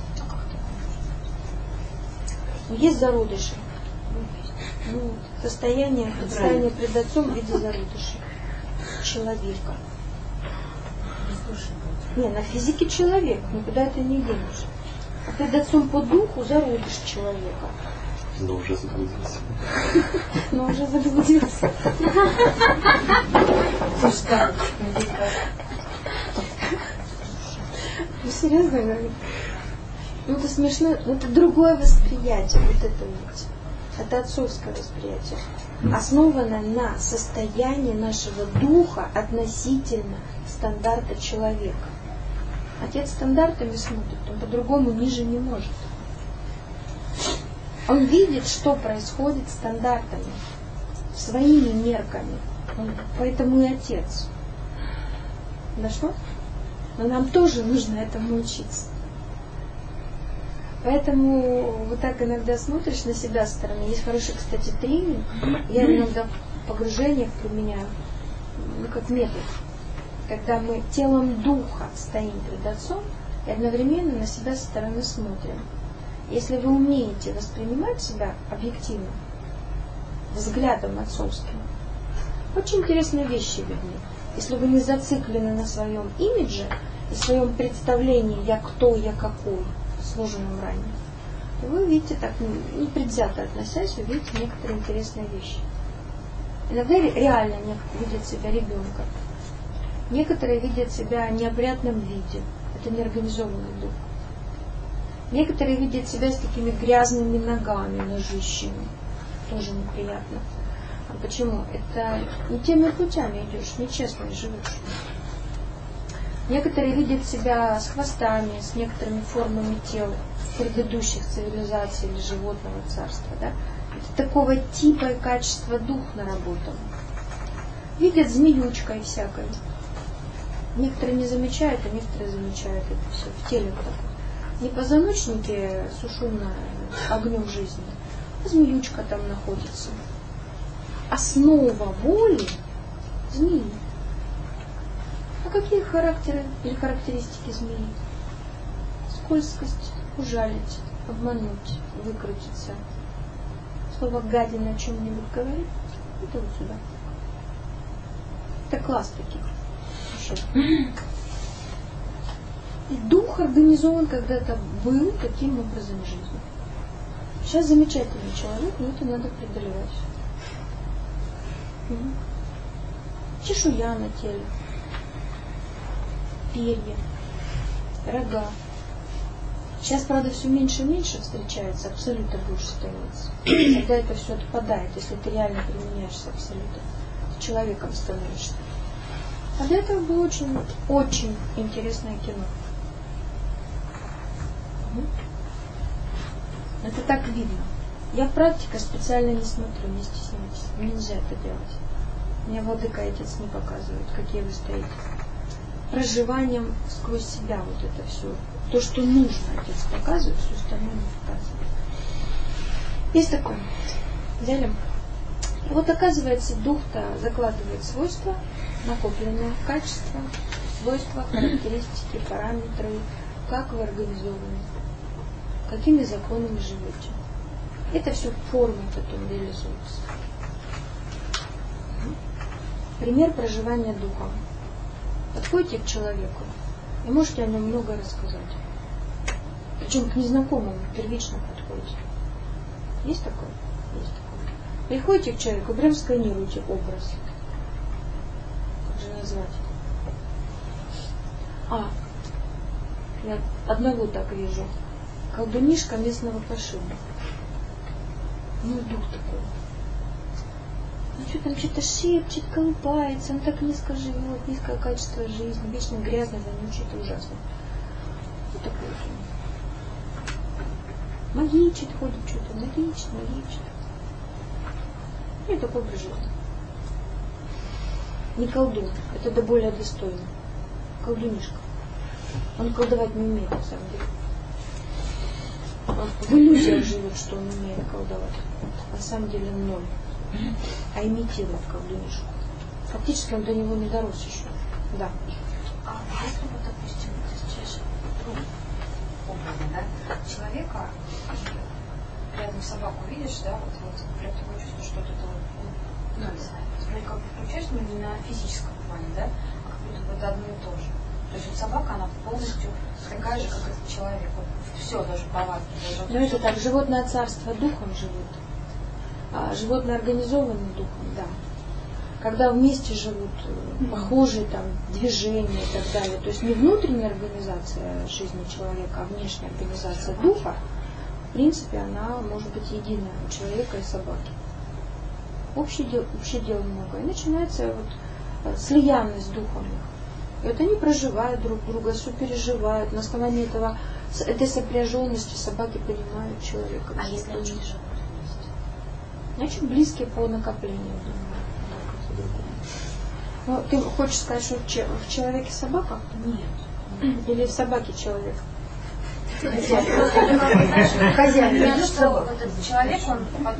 Есть зародыши. Ну, состояние, предстание пред Отцом в виде зародышей человека. Не, на физике человек, никуда это не денешь. А пред Отцом по духу зародыш человека. Но уже заблудился. Но уже заблудился. Ну, серьезно говорю? Ну, это смешно. Это другое восприятие. Вот это вот. Это отцовское восприятие. Основано на состоянии нашего духа относительно стандарта человека. Отец стандартами смотрит, он по-другому ниже не может. Он видит, что происходит стандартами, своими мерками. Он, поэтому и отец. Дошло? Но нам тоже нужно этому учиться. Поэтому вот так иногда смотришь на себя со стороны. Есть хороший, кстати, тренинг. Я иногда в погружениях применяю, ну, как метод. Когда мы телом духа стоим пред Отцом и одновременно на себя со стороны смотрим. Если вы умеете воспринимать себя объективно, взглядом отцовским, очень интересные вещи видны. Если вы не зациклены на своем имидже и своем представлении «я кто, я какой», сложенном ранее, то вы видите так, непредвзято относясь, вы видите некоторые интересные вещи. Иногда реально видят себя ребенка. Некоторые видят себя в неопрятном виде. Это неорганизованный дух. Некоторые видят себя с такими грязными ногами, ножищами. Тоже неприятно. А почему? Это не теми путями идешь, нечестно живешь. Некоторые видят себя с хвостами, с некоторыми формами тел предыдущих цивилизаций или животного царства. Да? Это такого типа и качества дух наработан. Видят змеючкой всякой. Некоторые не замечают, а некоторые замечают это все в теле вот такое. Не позвоночники сушены огнем жизни, а змеючка там находится. Основа воли – змеи. А какие характеры или характеристики змеи? Скользкость, ужалить, обмануть, выкрутиться. Слово гадина о чем-нибудь говорит? Это вот сюда. Это класс таких. И дух организован когда-то был таким образом жизни. Сейчас замечательный человек, но это надо преодолевать. Угу. Чешуя на теле, перья, рога. Сейчас, правда, все меньше и меньше встречается, абсолютно больше становится. Когда это все отпадает, если ты реально применяешься абсолютно, ты человеком становишься. А до этого было очень, очень интересное кино. Это так видно. Я практика специально не смотрю, не стесняйтесь. Нельзя это делать. Мне владыка и отец не показывают, какие вы стоите. Проживанием сквозь себя вот это все. То, что нужно, отец показывает, все остальное не показывает. Есть такое. Взяли? И вот оказывается, дух-то закладывает свойства, накопленные качества, свойства, характеристики, параметры, как вы организованы, какими законами живете. Это все в форме потом реализуется. Пример проживания духом. Подходите к человеку и можете о нем много рассказать. Причем к незнакомому первично подходите. Есть такое? Есть такое. Приходите к человеку, прям сканируйте образ. Как же назвать? А, я одного так вижу. Колдунишка местного пошиба. Ну, дух такой. Ну, что там что-то шепчет, колупается, он так низко живет, низкое качество жизни, вечно грязный, вонючий, это ужасно. Вот такой вот. Магичит, ходит что-то, магичит, магичит. И такой образ жизни. Не колдун, это да более достойно. Колдунишка. Он колдовать не умеет, на самом деле. Он в иллюзиях живет, что он умеет колдовать. На самом деле ноль. А имитирует колдунишку. Фактически он до него не дорос еще. Да. А если вот, допустим, сейчас ну, образно, да, человека рядом собаку видишь, да, вот, вот прям такое чувство, что это вот, ну, не знаю, вроде как бы включаешь, но не на физическом плане, да, а как будто бы это одно и то же. То есть вот собака, она полностью такая же, как этот человек. Вот, все, даже повадки. Ну это так, животное царство духом живут. А животные организованы духом, да. Когда вместе живут похожие там движения и так далее. То есть не внутренняя организация жизни человека, а внешняя организация духа, в принципе, она может быть единая у человека и собаки. Общее дело, общее дело много. И начинается вот слиянность с духом их. И вот они проживают друг друга, сопереживают. На основании этого, этой сопряженности собаки понимают человека. А если они живут? Очень близкие по накоплению. Ну, ты хочешь сказать, что в человеке собака? Нет. Или в собаке человек? Хозяин. Я думаю, что вот этот человек, он,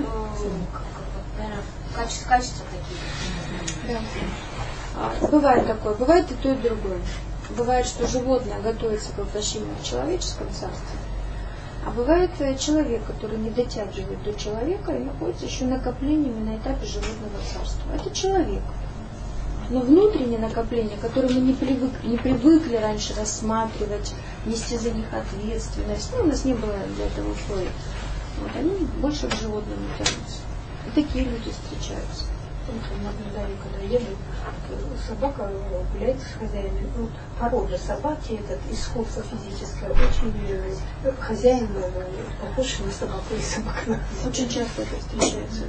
наверное, качества такие. Да. Бывает такое. Бывает и то, и другое. Бывает, что животное готовится к воплощению в человеческом царстве. А бывает человек, который не дотягивает до человека и находится еще накоплениями на этапе животного царства. Это человек. Но внутреннее накопление, которое мы не привыкли, не привыкли раньше рассматривать, нести за них ответственность, ну, у нас не было для этого условий, вот, они больше к животным тянутся. И такие люди встречаются. Наблюдали, когда еду, собака гуляет с хозяином. Ну, порода собаки, этот искусство физическое очень хозяин похож на собаку и собака. Очень часто это встречается,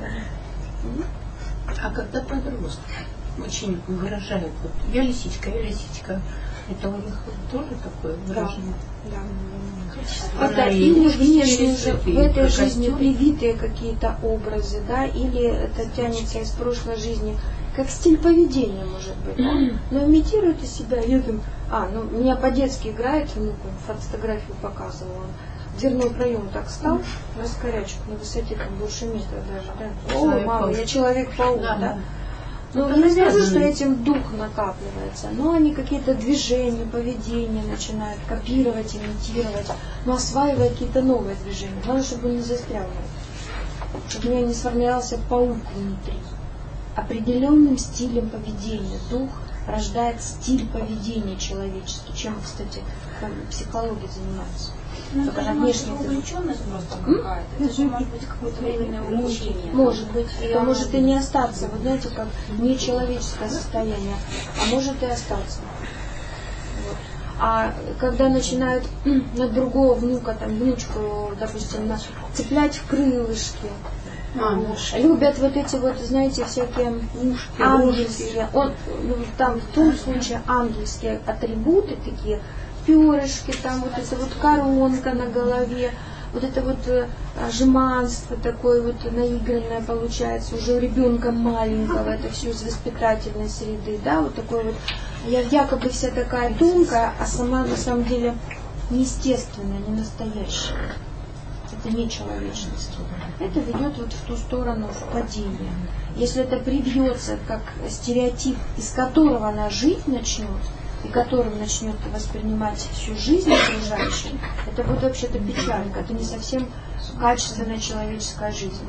да. А когда подросток очень выражает, вот, я лисичка, я лисичка, это у них тоже такое выражение? Да. Да. Это или внешне уже в этой жизни привитые какие-то образы, да, или это тянется из прошлой жизни, как стиль поведения, может быть, да? Но имитирует из себя. Я думаю, а, ну, меня по-детски играет, внук, он фотографию показывал, он дверной проем так стал, раскорячку на высоте там больше метра даже, да. О, мама, я человек-паук, да. да? Ну, я не скажу, что этим дух накапливается, но они какие-то движения, поведения начинают копировать, имитировать, но осваивая какие-то новые движения. Главное, чтобы он не застрял. Чтобы у меня не сформировался паук внутри. Определенным стилем поведения дух рождает стиль поведения человеческий, чем, кстати, психология занимается. Ну, только на внешнюю увлеченность просто какая-то. Это же может быть какое-то временное увлечение. Может быть. Это может и не остаться. Вы знаете, как нечеловеческое состояние, а может и остаться. Вот. А когда начинают на другого внука, там, внучку, допустим, на, цеплять в крылышки, а, любят вот эти вот, знаете, всякие ушки, ангельские, он, ну, там в том случае ангельские атрибуты такие, перышки, там вот эта вот коронка на голове, вот это вот э, жеманство такое вот наигранное получается уже у ребенка маленького, это все из воспитательной среды, да, вот такой вот, я якобы вся такая тонкая, а сама на самом деле неестественная, не настоящая. Это не человечность. Это ведет вот в ту сторону впадения. Если это привьется как стереотип, из которого она жить начнет, и которым начнет воспринимать всю жизнь окружающую, это будет вообще-то печалька. Это не совсем качественная человеческая жизнь.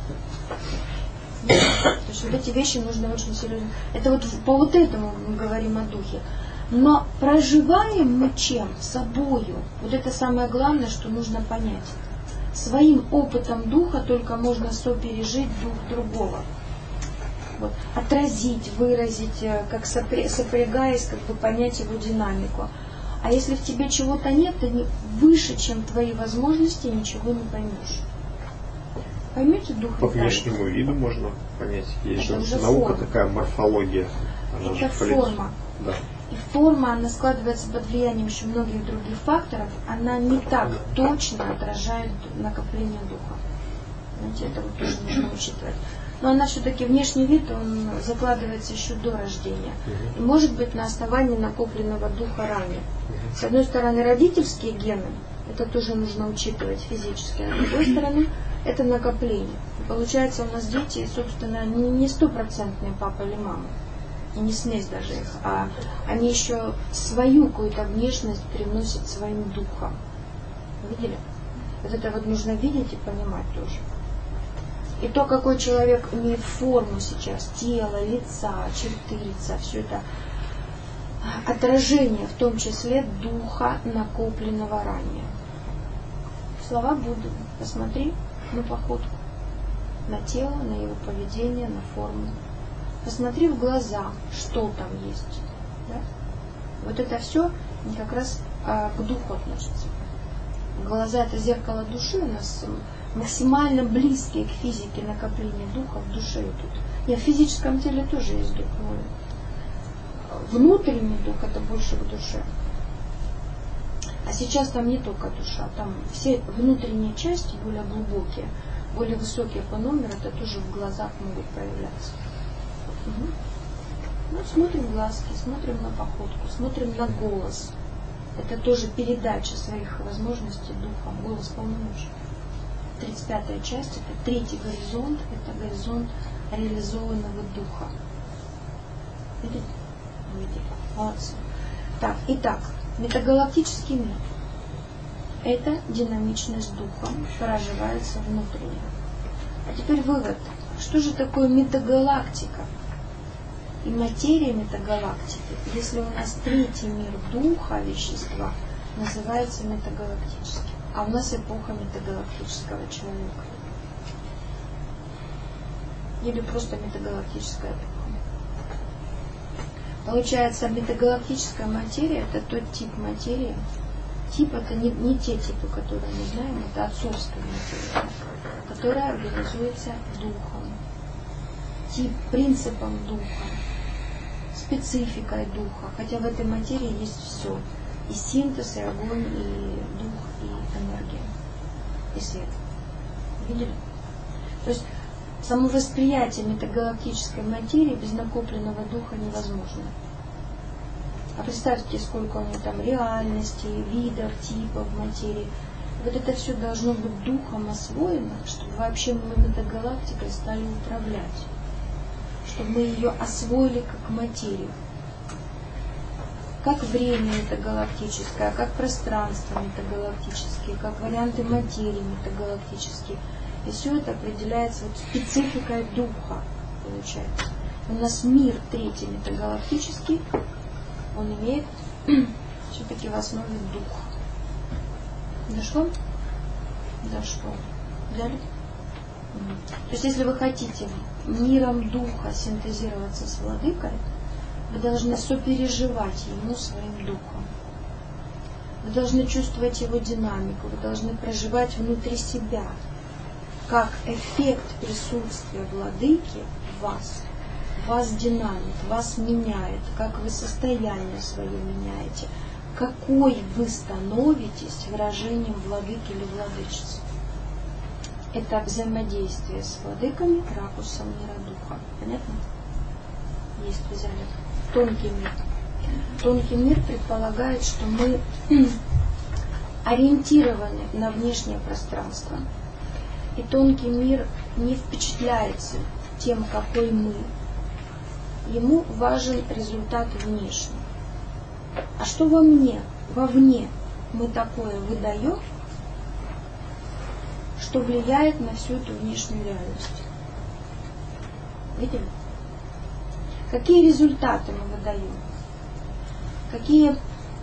То есть вот эти вещи нужно очень серьезно. Это вот по вот этому мы говорим о духе. Но проживаем мы чем? Собою. Вот это самое главное, что нужно понять. Своим опытом духа только можно сопережить дух другого. Вот. Отразить, выразить, как сопрягаясь, как бы понять его динамику. А если в тебе чего-то нет, ты выше, чем твои возможности, ничего не поймешь. Поймете дух? По внешнему виду можно понять. Есть это же уже наука форма. такая, морфология. Она это форма. Да. И форма, она складывается под влиянием еще многих других факторов, она не так точно отражает накопление духа. Знаете, это вот тоже нужно учитывать. Но она все-таки внешний вид, он закладывается еще до рождения. И может быть на основании накопленного духа ранее. С одной стороны родительские гены, Это тоже нужно учитывать физически. А с другой стороны, это накопление. И получается, у нас дети, собственно, не стопроцентные папа или мама. И не смесь даже их, а они еще свою какую-то внешность привносят своим духом. Видели? Вот это вот нужно видеть и понимать тоже. И то, какой человек имеет форму сейчас, тело, лица, черты лица, все это отражение, в том числе духа, накопленного ранее. Слова Будды. Посмотри на походку, на тело, на его поведение, на форму. Посмотри в глаза, что там есть. Да? Вот это все как раз а, к духу относится. Глаза — это зеркало души, у нас максимально близкие к физике накопления духа в душе идут. И в физическом теле тоже есть дух, но внутренний дух — это больше к душе. А сейчас там не только душа, там все внутренние части, более глубокие, более высокие по номеру, это тоже в глазах могут проявляться. Угу. Ну, смотрим глазки, смотрим на походку, смотрим на голос. Это тоже передача своих возможностей духом. Голос полномочий. тридцать пятая часть, это третий горизонт, это горизонт реализованного духа. Видите? Видите? Молодцы. Так, итак, метагалактический мир. Это динамичность духа, проживается внутренне. А теперь вывод. Что же такое метагалактика? И материя метагалактики, если у нас третий мир духа, вещества, называется метагалактическим. А у нас эпоха метагалактического человека. Или просто метагалактическая эпоха. Получается, метагалактическая материя — это тот тип материи. Тип — это не, не те типы, которые мы знаем, это отцовская материя, которая организуется духом. Тип принципом духа, спецификой духа. Хотя в этой материи есть все. И синтез, и огонь, и дух, и энергия, и свет. Видели? То есть само восприятие метагалактической материи без накопленного духа невозможно. А представьте, сколько у нее там реальностей, видов, типов материи. Вот это все должно быть духом освоено, чтобы вообще мы метагалактикой стали управлять. Чтобы мы ее освоили как материю. Как время метагалактическое, как пространство метагалактические, как варианты материи метагалактические. И все это определяется вот спецификой духа, получается. У нас мир третий метагалактический, он имеет все-таки в основе дух. Дошло? Дошло. Взяли? То есть, если вы хотите миром духа синтезироваться с владыкой, вы должны сопереживать ему своим духом. Вы должны чувствовать его динамику, вы должны проживать внутри себя, как эффект присутствия владыки в вас. Вас динамит, вас меняет, как вы состояние свое меняете, какой вы становитесь выражением владыки или владычицы. Это взаимодействие с владыками, ракурсом мира духа. Понятно? Есть взяли. Тонкий мир. Тонкий мир предполагает, что мы ориентированы на внешнее пространство. И тонкий мир не впечатляется тем, какой мы. Ему важен результат внешний. А что во мне, вовне мы такое выдаем, что влияет на всю эту внешнюю реальность? Видели? Какие результаты мы выдаем? Какие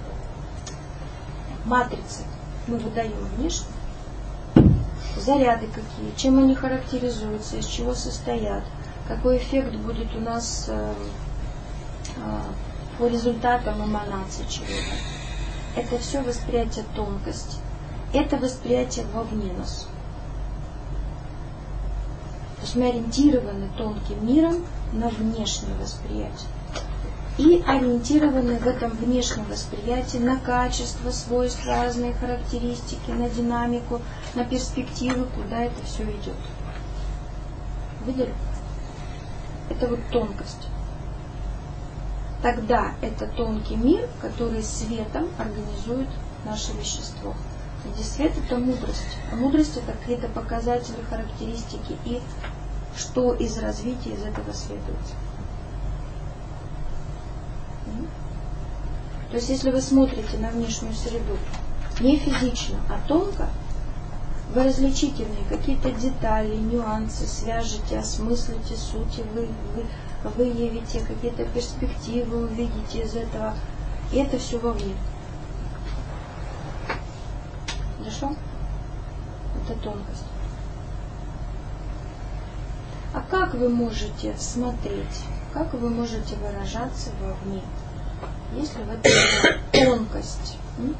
матрицы мы выдаем внешне? Заряды какие? Чем они характеризуются? Из чего состоят? Какой эффект будет у нас э, э, по результатам эманации чего-то? Это все восприятие тонкости. Это восприятие вовне нас. То есть мы ориентированы тонким миром на внешнее восприятие. И ориентированы в этом внешнем восприятии на качество, свойства, разные характеристики, на динамику, на перспективы, куда это все идет. Видели? Это вот тонкость. Тогда это тонкий мир, который светом организует наше вещество. Где свет — это мудрость. А мудрость — это какие-то показатели, характеристики и что из развития из этого следует. То есть, если вы смотрите на внешнюю среду не физично, а тонко, вы различите в ней какие-то детали, нюансы, свяжете, осмыслите суть, вы, вы выявите какие-то перспективы, увидите из этого. И это все вовне. Хорошо? Это тонкость. А как вы можете смотреть, как вы можете выражаться вовне, если в этом тонкость? М?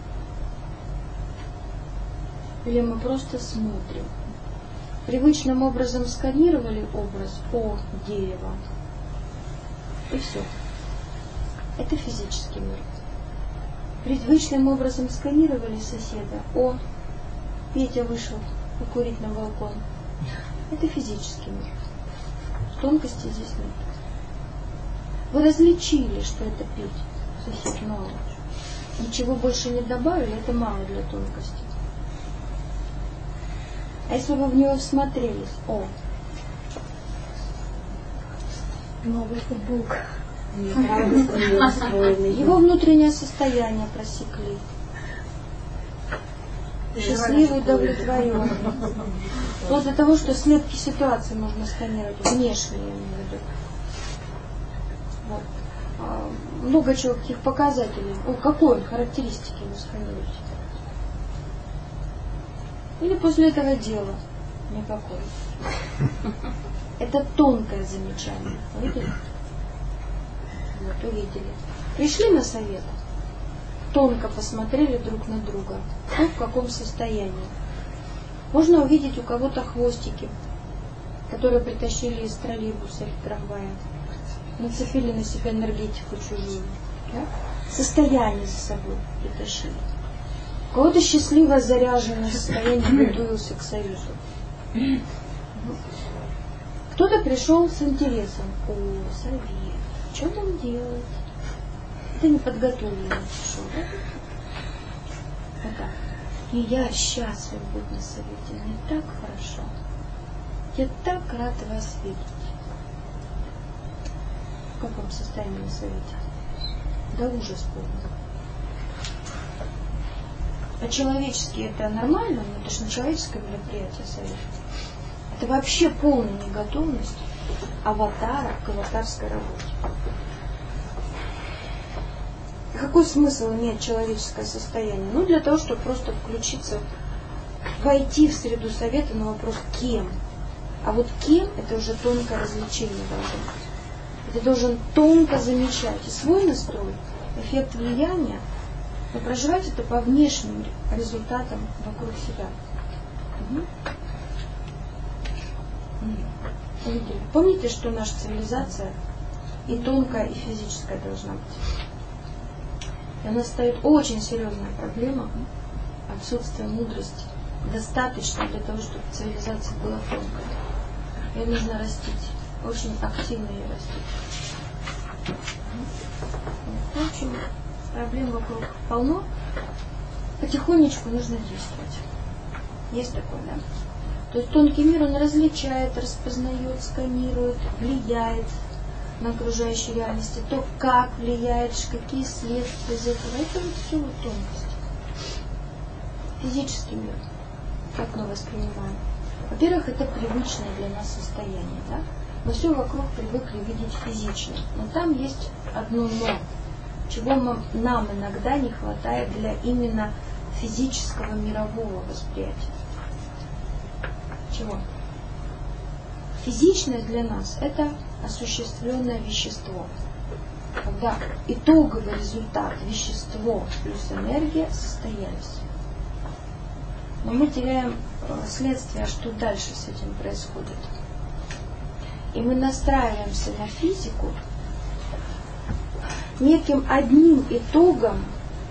Или мы просто смотрим? Привычным образом сканировали образ о дерево. И все. Это физический мир. Привычным образом сканировали соседа. О, Петя вышел покурить на балкон. Это физический мир. Тонкости здесь нет. Вы различили, что это Петя, сосед, мало. Ничего больше не добавили, это мало для тонкости. А если вы в него всмотрелись, о, Новый футболка. его внутреннее состояние просекли. Счастливый, удовлетворенный. Вплоть до того, что слепки ситуации можно сканировать, внешние, я имею в виду. Вот. А, много чего, каких показателей. О, какой он характеристики вы сканируете. Или после этого дела никакой. Это тонкое замечание. Видели? Вот, увидели. Пришли на совет. Тонко посмотрели друг на друга. Ну, в каком состоянии. Можно увидеть у кого-то хвостики, которые притащили из троллейбуса или трамвая. Нацепили на себя энергетику чужую. Да? Состояние за собой притащили. У кого-то счастливо заряженное состояние готовился к союзу. Кто-то пришел с интересом. О, совет, что там делать? Это не подготовленный пришел, да? Вот так. И я счастлив быть на совете. Мне так хорошо. Я так рад вас видеть. В каком состоянии на совете? Да ужас полный. По-человечески это нормально, но это же не человеческое мероприятие совета. Это вообще полная неготовность аватара к аватарской работе. Какой смысл иметь человеческое состояние? Ну, для того, чтобы просто включиться, войти в среду совета на вопрос «кем?». А вот «кем» — это уже тонкое развлечение должно быть. Ты должен тонко замечать и свой настрой, эффект влияния, но проживать это по внешним результатам вокруг себя. Угу. Увидели. Помните, что наша цивилизация и тонкая, и физическая должна быть. И у нас стоит очень серьезная проблема отсутствия мудрости. Достаточно для того, чтобы цивилизация была тонкой. Ее нужно растить. Очень активно ее растить. В общем, проблем вокруг полно. Потихонечку нужно действовать. Есть такое, да? То есть тонкий мир, он различает, распознает, сканирует, влияет на окружающую реальность. То, как влияет, какие следствия из этого. Это вот все вот тонкость. Физический мир. Как мы воспринимаем? Во-первых, это привычное для нас состояние. Да? Мы все вокруг привыкли видеть физично. Но там есть одно но, чего нам иногда не хватает для именно физического мирового восприятия. Чего? Физичное для нас – это осуществленное вещество. Когда итоговый результат вещество плюс энергия состоялись. Но мы теряем следствие, что дальше с этим происходит. И мы настраиваемся на физику неким одним итогом,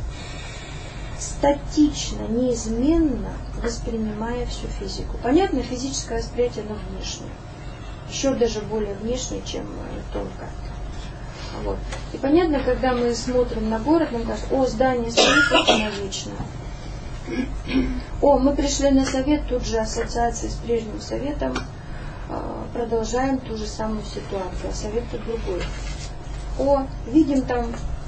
статично, неизменно воспринимая всю физику. Понятно, физическое восприятие, но внешнее. Еще даже более внешнее, чем тонкое. Вот. И понятно, когда мы смотрим на город, нам кажется, о, здание стоит вечно. О, мы пришли на совет, тут же ассоциации с прежним советом. Продолжаем ту же самую ситуацию, а совет-то другой. О, видим там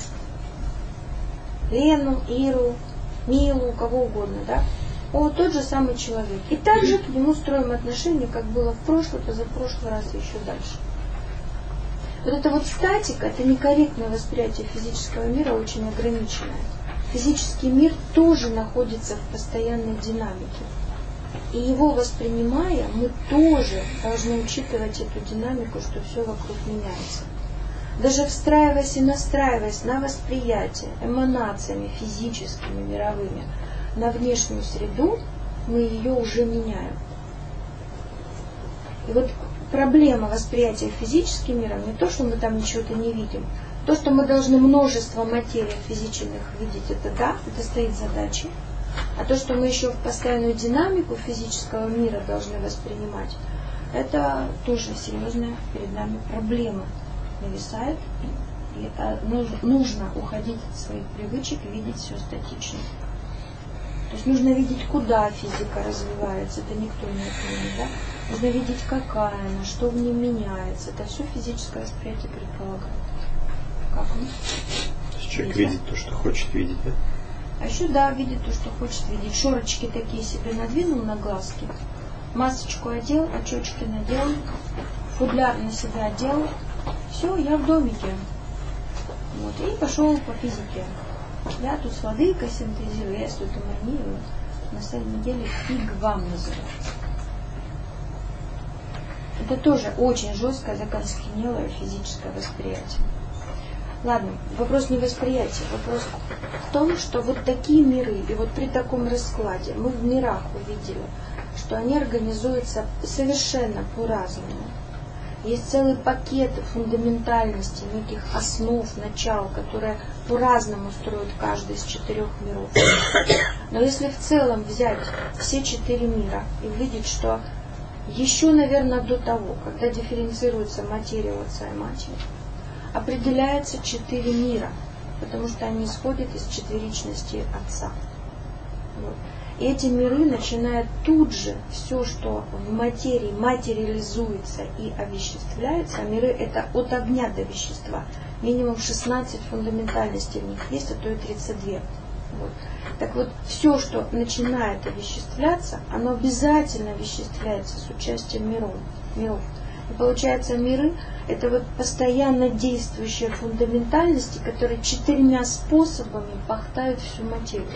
Лену, Иру, Милу, кого угодно, да? О, тот же самый человек. И также к нему строим отношения, как было в прошлый, позапрошлый раз и еще дальше. Вот это вот статика, это некорректное восприятие физического мира, очень ограниченное. Физический мир тоже находится в постоянной динамике. И его воспринимая, мы тоже должны учитывать эту динамику, что все вокруг меняется. Даже встраиваясь и настраиваясь на восприятие эманациями физическими, мировыми, на внешнюю среду, мы ее уже меняем. И вот проблема восприятия физическим миром не то, что мы там ничего-то не видим. То, что мы должны множество материй физических видеть, это да, это стоит задачей. А то, что мы еще в постоянную динамику физического мира должны воспринимать, это тоже серьезная перед нами проблема нависает. И это нужно уходить от своих привычек и видеть все статично. То есть нужно видеть, куда физика развивается, это никто не отменит, да? Нужно видеть, какая она, что в ней меняется. Это все физическое восприятие предполагает. Как он? То есть человек видит то, что хочет видеть, да? А еще, да, видит то, что хочет видеть. Шорочки такие себе надвинул на глазки, масочку одел, очечки надел, футляр на себя одел. Все, я в домике. Вот, и пошел по физике. Я тут с водойкой синтезирую, я тут эманирую. На самом деле фиг вам называется. Это тоже очень жесткое, закостенелое физическое восприятие. Ладно, вопрос не восприятия, вопрос в том, что вот такие миры, и вот при таком раскладе мы в мирах увидели, что они организуются совершенно по-разному. Есть целый пакет фундаментальностей, неких основ, начал, которые по-разному строят каждый из четырех миров. Но если в целом взять все четыре мира и увидеть, что еще, наверное, до того, когда дифференцируется материя отца и матери, определяется четыре мира, потому что они исходят из четверичности отца. Вот. И эти миры начинают тут же все, что в материи материализуется и овеществляется, а миры это от огня до вещества. Минимум шестнадцать фундаментальностей в них есть, а то и тридцать два. Вот. Так вот, все, что начинает овеществляться, оно обязательно овеществляется с участием миров. миров. И получается, миры это вот постоянно действующие фундаментальности, которые четырьмя способами пахтают всю материю.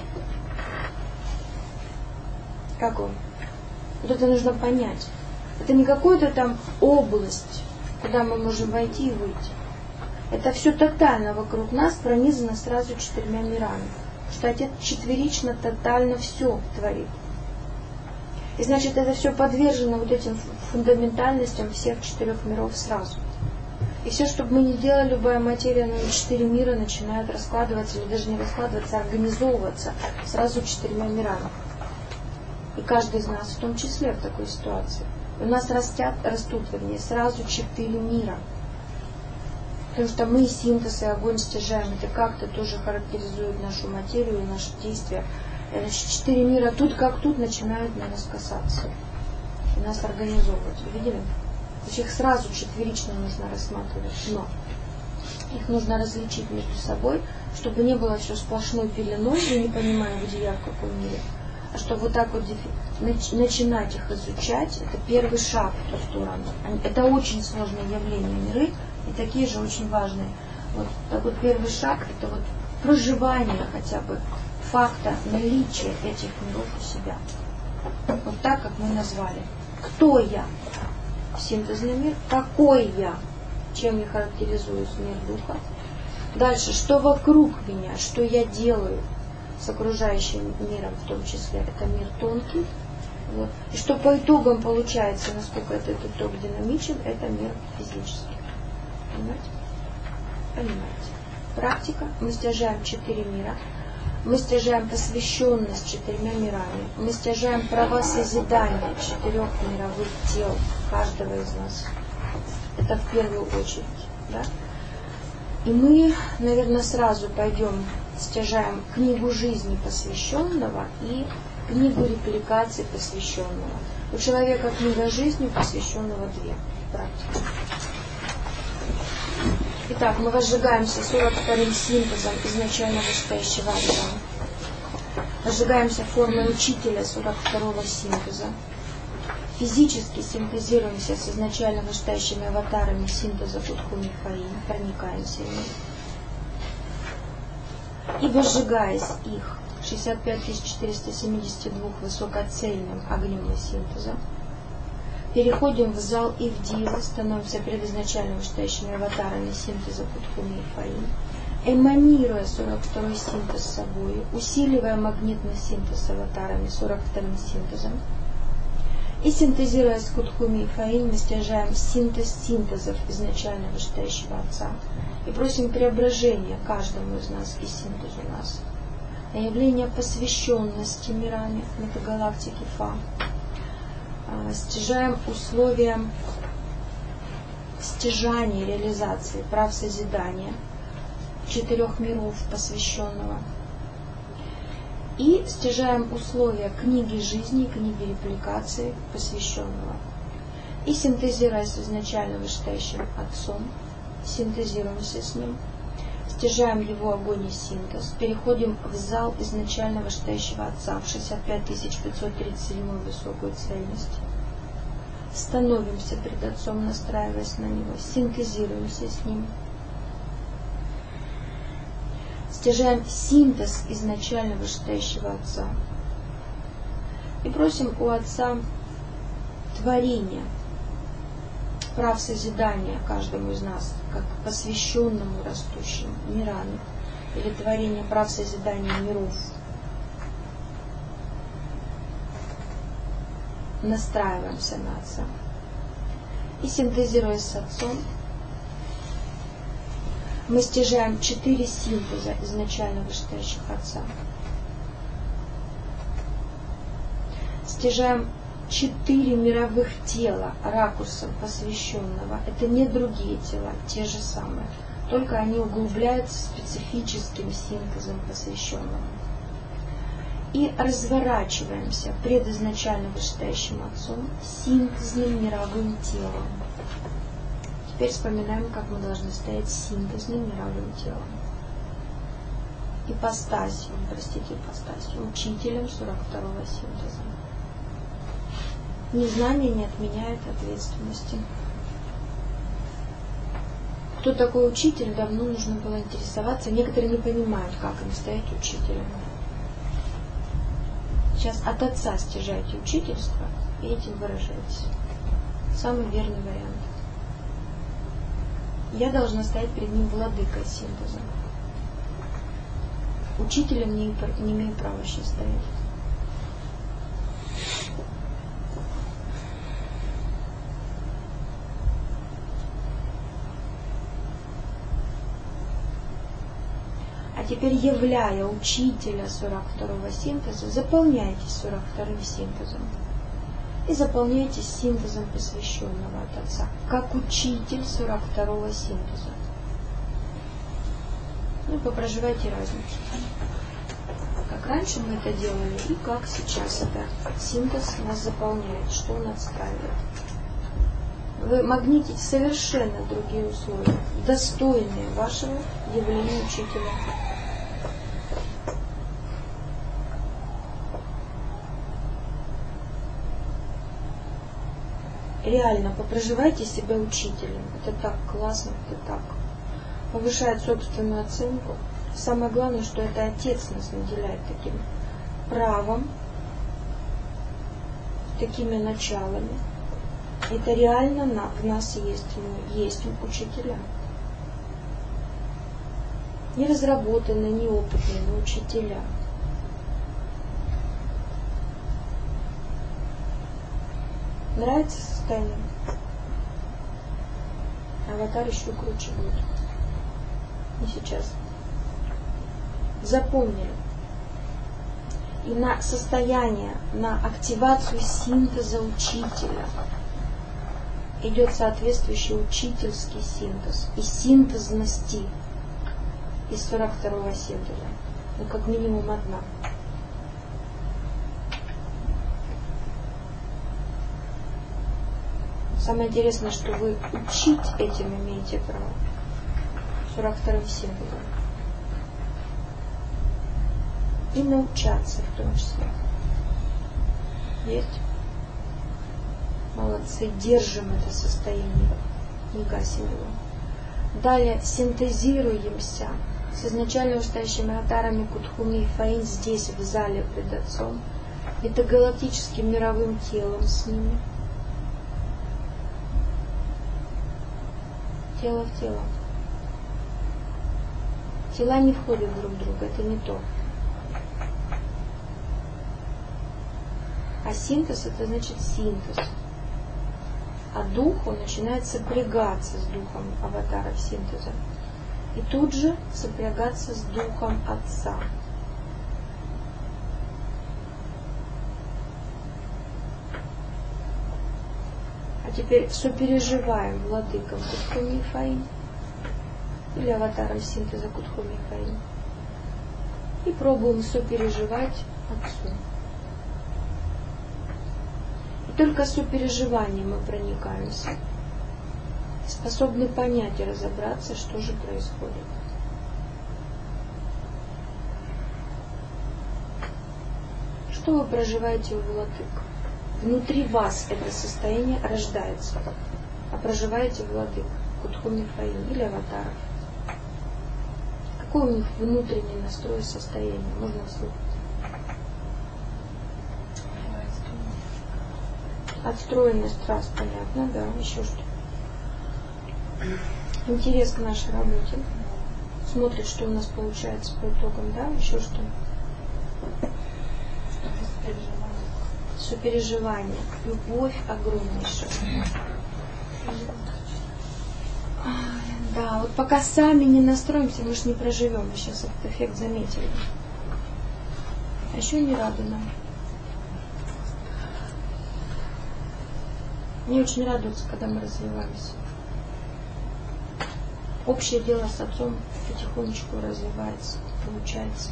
Как он? Вот это нужно понять. Это не какая-то там область, куда мы можем войти и выйти. Это все тотально вокруг нас пронизано сразу четырьмя мирами. Что Отец четверично тотально все творит. И значит, это все подвержено вот этим фундаментальностям всех четырех миров сразу. И все, что бы мы ни делали, любая материя на четыре мира начинает раскладываться, или даже не раскладываться, а организовываться сразу четырьмя мирами. И каждый из нас в том числе в такой ситуации. У нас растят, растут, вернее, сразу четыре мира. Потому что мы синтез и огонь стяжаем. Это как-то тоже характеризует нашу материю и наши действия. Значит, четыре мира тут как тут начинают на нас касаться. И нас организовывать. Видели? Значит, их сразу четверично нужно рассматривать. Но их нужно различить между собой, чтобы не было все сплошной пеленой, я не понимаю, где я, в каком мире. А чтобы вот так вот начинать их изучать, это первый шаг в ту сторону. Это очень сложные явления миры, и такие же очень важные. Вот так вот первый шаг, это вот проживание хотя бы факта наличия этих миров у себя. Вот так, как мы назвали. Кто я? Синтезный мир. Какой я? Чем я характеризуюсь? Мир духа. Дальше, что вокруг меня? Что я делаю с окружающим миром в том числе? Это мир тонкий. Вот. И что по итогам получается, насколько этот итог динамичен, это мир физический. Понимаете? Понимаете. Практика. Мы стяжаем четыре мира. Мы стяжаем посвященность четырьмя мирами. Мы стяжаем права созидания четырех мировых тел каждого из нас. Это в первую очередь. Да? И мы, наверное, сразу пойдем стяжаем книгу жизни посвященного и книгу репликации посвященного. У человека книга жизни, у посвященного две практики. Итак, мы возжигаемся сорок вторым синтезом изначально вышестоящего отца. Возжигаемся формой учителя сорок второго синтеза. Физически синтезируемся с изначально вышестоящими аватарами синтеза Кутхуми Фаин, проникаемся в них. И возжигаясь их шестьдесят пять тысяч четыреста семьдесят два высокоцельным огнем синтеза, переходим в зал Ивдила, становимся перед изначально вышестоящими аватарами синтеза Кутхуми Фаин, эманируя сорок второй синтез с собой, усиливая магнитный синтез с аватарами сорок вторым синтезом, и синтезируя с Кутхуми Фаин, мы стяжаем синтез синтезов изначально вышестоящего Отца и просим преображения каждому из нас и синтезу нас, а явление посвященности мирами метагалактики Фа. Стяжаем условия стяжания реализации прав созидания четырех миров посвященного. И стяжаем условия книги жизни, книги репликации посвященного. И синтезируя с изначально вышестоящим Отцом, синтезируемся с ним, стяжаем его огонь и синтез, переходим в зал изначально вышестоящего Отца в шестьдесят пять тысяч пятьсот тридцать седьмую высокую цельность, становимся перед Отцом, настраиваясь на него, синтезируемся с ним, стяжаем синтез изначально вышестоящего Отца и просим у Отца творения, прав созидания каждому из нас, как посвященному растущим мирами, или творение прав созидания миров. Настраиваемся на Отца. И синтезируясь с Отцом, мы стяжаем четыре синтеза изначально вышестоящих Отца. Стяжаем четыре мировых тела ракурсом посвященного. Это не другие тела, те же самые. Только они углубляются специфическим синтезом посвященного. И разворачиваемся пред изначально вышестоящим Отцом синтезным мировым телом. Теперь вспоминаем, как мы должны стоять синтезным мировым телом. Ипостасью, простите, ипостасью, учителем сорок второго синтеза. Незнание не отменяет ответственности. Кто такой учитель, давно нужно было интересоваться. Некоторые не понимают, как им стоять учителем. Сейчас от Отца стяжайте учительство и этим выражайтесь. Самый верный вариант. Я должна стоять перед ним владыкой синтеза. Учителем не, не имею права сейчас стоять. А теперь, являя учителя сорок второго синтеза, заполняйтесь сорок вторым синтезом. И заполняйтесь синтезом посвященного от Отца, как учитель сорок второго синтеза. Ну и попроживайте разницу. Как раньше мы это делали и как сейчас это синтез нас заполняет, что он отстраивает. Вы магнитите совершенно другие условия, достойные вашего явления учителя. Реально попроживайте себя учителем. Это так классно, это так повышает собственную оценку. Самое главное, что это Отец нас наделяет таким правом, такими началами. Это реально на, в нас есть, мы есть учителя. Не разработанные, не опытные, но учителя. Нравится состояние? Аватар еще круче будет. Не сейчас. Запомнили. И на состояние, на активацию синтеза учителя идет соответствующий учительский синтез и синтезности. из сорок второго синтеза. Ну, как минимум одна. Самое интересное, что вы учить этим имеете право. сорок вторым синтезом. И научаться в том числе. Есть? Молодцы, держим это состояние. Не гасим его. Далее синтезируемся с изначально устающими атарами Кутхуми и Фаин здесь, в зале пред Отцом. Это галактическим мировым телом с ними. Тело в тело. Тела не входят друг в друга, это не то. А синтез это значит синтез. А дух, он начинает сопрягаться с духом аватаров синтеза. И тут же сопрягаться с духом Отца. А теперь сопереживаем владыкам Кутхуми и Фаин или аватарам синтеза Кутхуми и Фаин. И пробуем сопереживать Отцу. Только сопереживанием мы проникаемся, способны понять и разобраться, что же происходит. Что вы проживаете у владык? Внутри вас это состояние рождается, а проживаете владык, Кутхуми Фаин или аватаров. Какой у них внутренний настрой состояния? Можно слушать. Отстроенность раз, понятно, да, еще что. Интерес к нашей работе. Смотрит, что у нас получается по итогам, да, еще что. Сопереживание. Любовь огромнейшая. Да, вот пока сами не настроимся, мы же не проживем. Мы сейчас этот эффект заметили. А еще не рады нам. Мне очень радуется, когда мы развиваемся. Общее дело с Отцом потихонечку развивается, получается.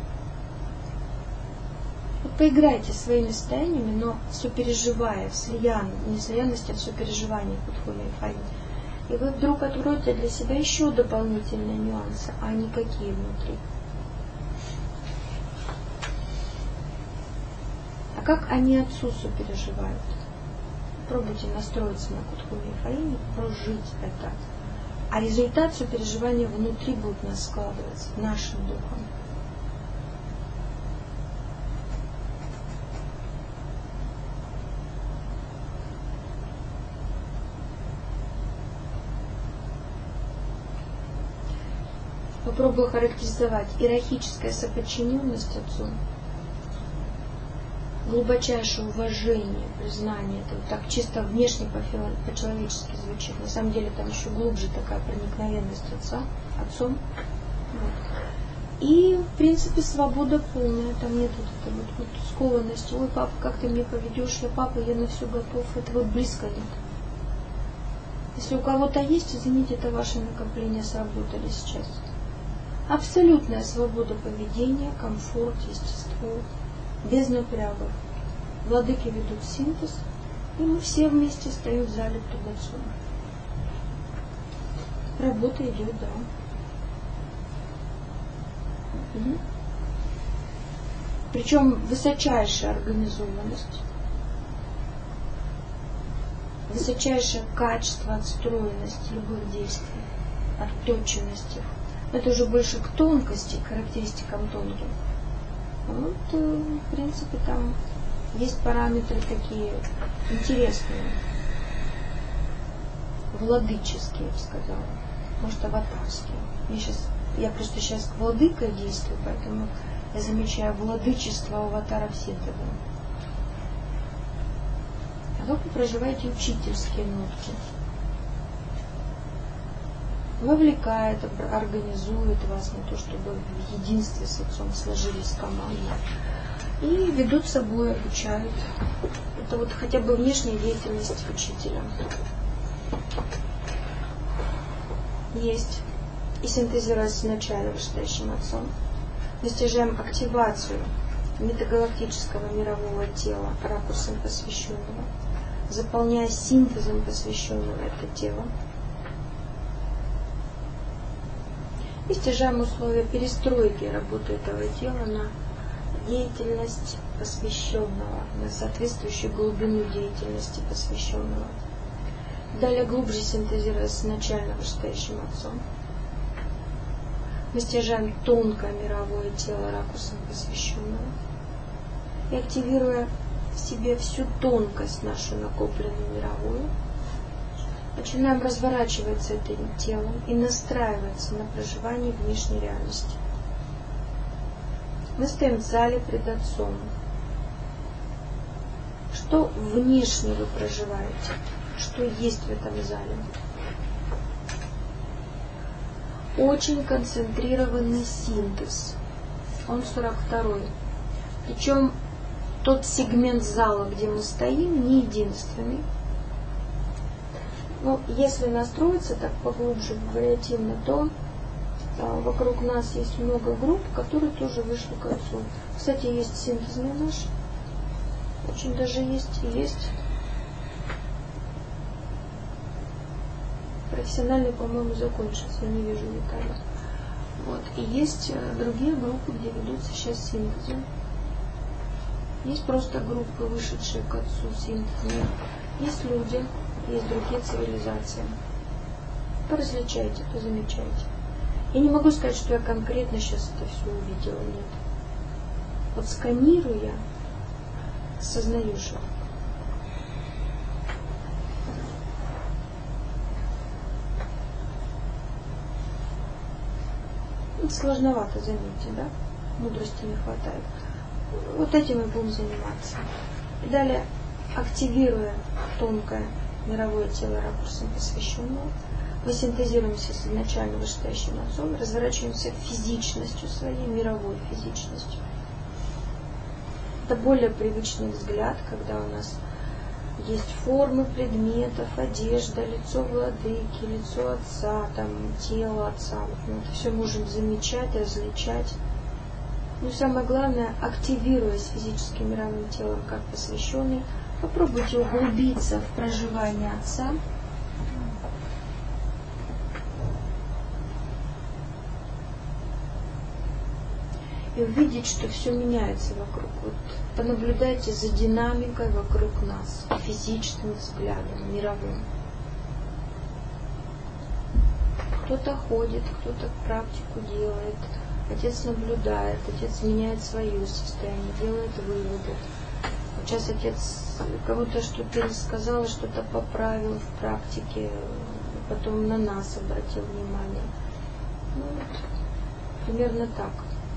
Вот поиграйте своими состояниями, но сопереживая, в слиянии, не в слиянности, а в сопереживании Кутхуми и Фаин. И вы вдруг откроете для себя еще дополнительные нюансы, а не какие внутри. А как они Отцу сопереживают? Пробуйте настроиться на Кутхуми и Фаине, прожить это. А результат сопереживания внутри будет у нас складываться, нашим духом. Попробую характеризовать иерархическая соподчиненность Отцу. Глубочайшее уважение, признание, это вот так чисто внешне по-человечески звучит. На самом деле там еще глубже такая проникновенность Отца, Отцом. Вот. И, в принципе, свобода полная. Там нет вот этой вот, вот скованности. Ой, папа, как ты мне поведешь? Я папа, я на все готов. Этого близко нет. Если у кого-то есть, извините, это ваши накопления сработали сейчас. Абсолютная свобода поведения, комфорт, естество. Без напрягов. Владыки ведут синтез, и мы все вместе стоим в зале пред Отцом. Работа идет, да. Угу. Причем высочайшая организованность, высочайшее качество отстроенности любых действий, отточенности. Это уже больше к тонкости, к характеристикам тонким. Вот, в принципе, там есть параметры такие интересные, владыческие, я бы сказала, может, аватарские. Я, сейчас, я просто сейчас владыкой действую, поэтому я замечаю владычество аватаров синтеза. А как вы проживаете учительские нотки? Вовлекает, организует вас на то, чтобы в единстве с Отцом сложились команды. И ведут с собой, обучают. Это вот хотя бы внешняя деятельность учителя. Есть. и синтезируясь с начальным вышестоящим Отцом, мы стяжаем активацию метагалактического мирового тела ракурсом посвященного, заполняя синтезом посвященного это тело, и стяжаем условия перестройки работы этого тела на деятельность посвященного, на соответствующую глубину деятельности посвященного. Далее, глубже синтезируясь с начально вышестоящим Отцом, мы стяжаем тонкое мировое тело ракурсом посвященного и, активируя в себе всю тонкость нашу накопленную мировую, начинаем разворачиваться этим телом и настраиваться на проживание внешней реальности. Мы стоим в зале пред Отцом. Что внешне вы проживаете? Что есть в этом зале? Очень концентрированный синтез. Он сорок второй. Причем тот сегмент зала, где мы стоим, не единственный. Но если настроиться так поглубже, вариативно, то а, вокруг нас есть много групп, которые тоже вышли к Отцу. Кстати, есть синтезный наш. Очень даже есть и есть. Профессиональный, по-моему, закончился, я не вижу деталей. Вот. И есть другие группы, где ведутся сейчас синтезы. Есть просто группы, вышедшие к Отцу синтезные. Есть люди, есть другие цивилизации. Поразличайте, позамечайте. Я не могу сказать, что я конкретно сейчас это все увидела, нет. Вот сканируя, осознаю, что сложновато, заметьте, да? Мудрости не хватает. Вот этим мы будем заниматься. И далее, активируя тонкое мировое тело ракурсом посвященного, мы синтезируемся с изначально вышестоящим Отцом, разворачиваемся физичностью своей, мировой физичностью. Это более привычный взгляд, когда у нас есть формы предметов, одежда, лицо владыки, лицо Отца, там, тело Отца. Мы это все можем замечать, различать. Но самое главное, активируясь физическим мировым телом как посвященный, попробуйте углубиться в проживание Отца. И увидеть, что все меняется вокруг. Вот понаблюдайте за динамикой вокруг нас, физическим взглядом, мировым. Кто-то ходит, кто-то практику делает, Отец наблюдает, Отец меняет свое состояние, делает выводы. Сейчас Отец кому-то что-то рассказал, что-то поправил в практике, потом на нас обратил внимание. Ну, вот, примерно так.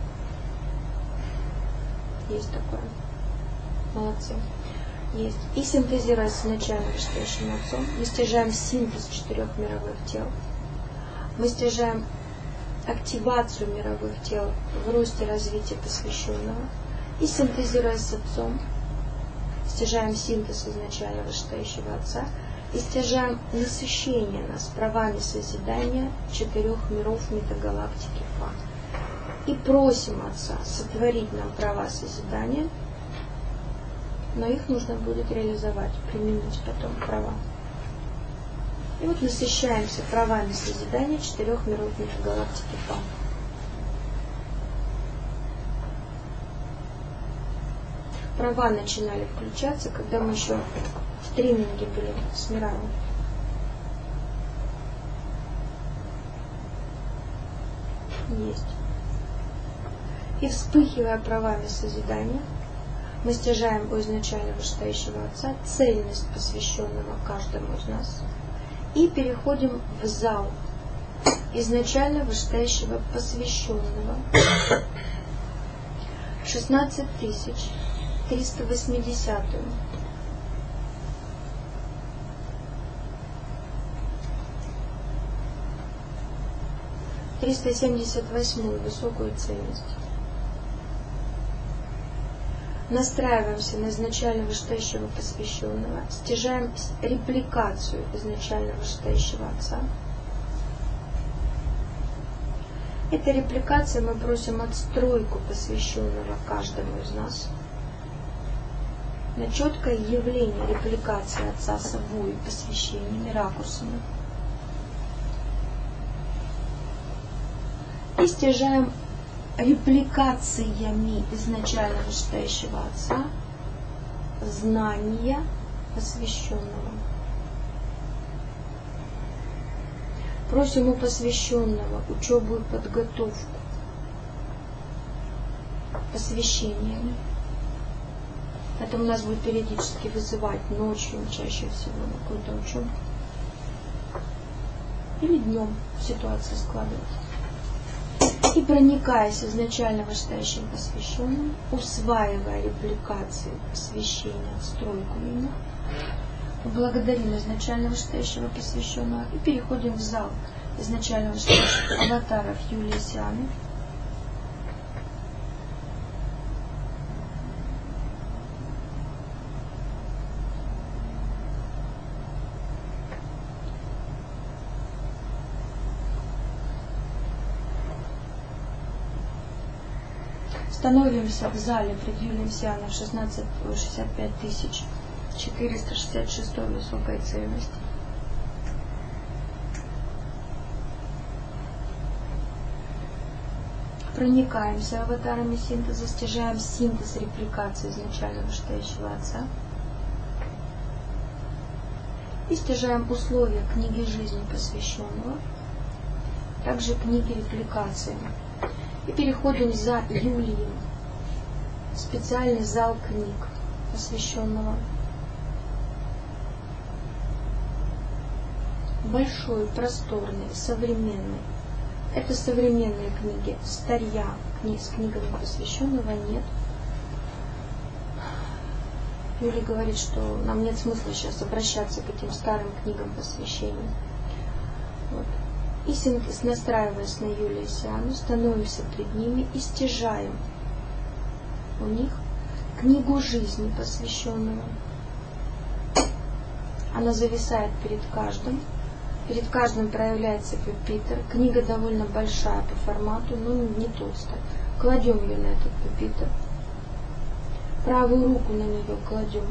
Есть такое. Молодцы. Есть. И синтезируясь с начальным вышестоящим Отцом, мы стяжаем синтез четырех мировых тел. Мы стяжаем активацию мировых тел в росте развития посвященного. И синтезируясь с Отцом, стяжаем синтез изначально вышестоящего Отца и стяжаем насыщение нас правами созидания четырех миров метагалактики Фа. И просим Отца сотворить нам права созидания, но их нужно будет реализовать, применить потом права. И вот насыщаемся правами созидания четырех миров метагалактики Фа. Права начинали включаться, когда мы еще в тренинге были с мирами. Есть. И вспыхивая правами созидания, мы стяжаем у изначально вышестоящего Отца цельность посвященного каждому из нас и переходим в зал изначально вышестоящего посвященного шестнадцать тысяч триста восьмидесятую. триста семьдесят восьмую высокую цельность. Настраиваемся на изначально вышестоящего посвященного, стяжаем репликацию изначально вышестоящего Отца Эта репликация, мы просим отстройку посвященного каждому из нас на четкое явление репликации Отца собой, посвящениями, ракурсами. И стяжаем репликациями изначально вышестоящего Отца знания посвященного. Просим у посвященного учебу и подготовку посвящениями. Это у нас будет периодически вызывать ночью, чаще всего на какую-то учебу. Или днем ситуация складывается. И проникаясь изначально вышестоящим посвященным, усваивая репликации посвящения, отстройку ему, благодарим изначально вышестоящего посвященного и переходим в зал изначально вышестоящих аватаров Юлии Сианы. Становимся в зале пред Юлием Сианой шестнадцать шестьдесят пять тысяч четыреста шестьдесят шесть высокой цельности. Проникаемся аватарами синтеза, стяжаем синтез репликации изначально вышестоящего Отца. И стяжаем условия книги жизни посвященного, также книги репликации. И переходим за Юлием в специальный зал книг посвященного. Большой, просторный, современный. Это современные книги. Старья книг с книгами посвященного нет. Юлия говорит, что нам нет смысла сейчас обращаться к этим старым книгам посвящения. Вот. И синтез, настраиваясь на Юлию Сиану, становимся пред ними и стяжаем у них книгу жизни посвященного. Она зависает перед каждым. Перед каждым проявляется пюпитр. Книга довольно большая по формату, но не толстая. Кладем ее на этот пюпитр. Правую руку на нее кладем.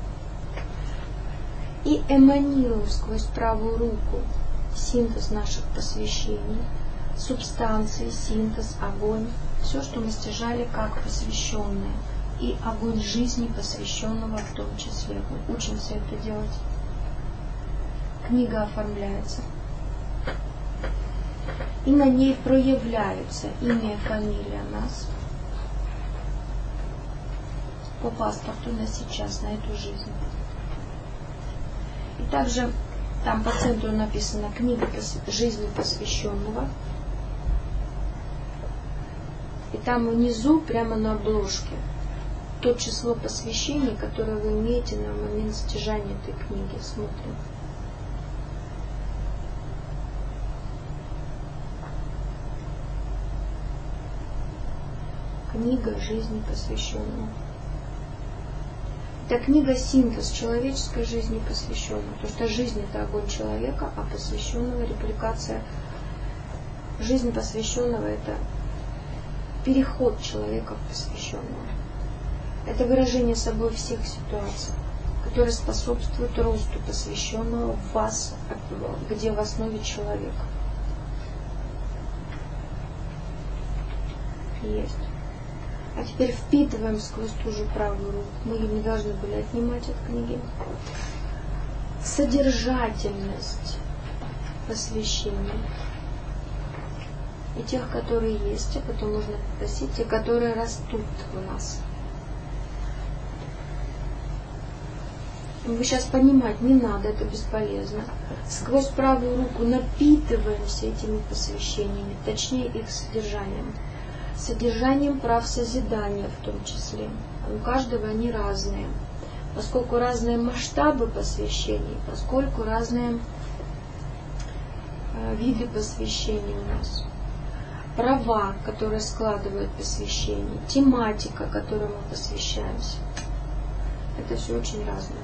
И эманируем сквозь правую руку синтез наших посвящений, субстанции, синтез, огонь. Все, что мы стяжали как посвященное. И огонь жизни посвященного в том числе. Мы учимся это делать. Книга оформляется. И на ней проявляются имя и фамилия нас по паспорту на сейчас, на эту жизнь. И также там по центру написано «Книга жизни посвященного». И там внизу, прямо на обложке, то число посвящений, которое вы имеете на момент стяжания этой книги. Смотрим. Книга жизни посвященного. Это книга синтез человеческой жизни посвященного. Потому что жизнь это огонь человека, а посвященного репликация. Жизнь посвященного это переход человека в посвященного. Это выражение собой всех ситуаций, которые способствуют росту посвященного в вас, где в основе человека. Есть. А теперь впитываем сквозь ту же правую руку. Мы ее не должны были отнимать от книги. Содержательность посвящений. И тех, которые есть, а потом можно попросить, те, которые растут в нас. Вы сейчас понимать не надо, это бесполезно. Сквозь правую руку напитываемся этими посвящениями, точнее их содержанием. Содержанием прав созидания в том числе. У каждого они разные. Поскольку разные масштабы посвящений, поскольку разные э, виды посвящений у нас. Права, которые складывают посвящение, тематика, которой мы посвящаемся. Это все очень разное.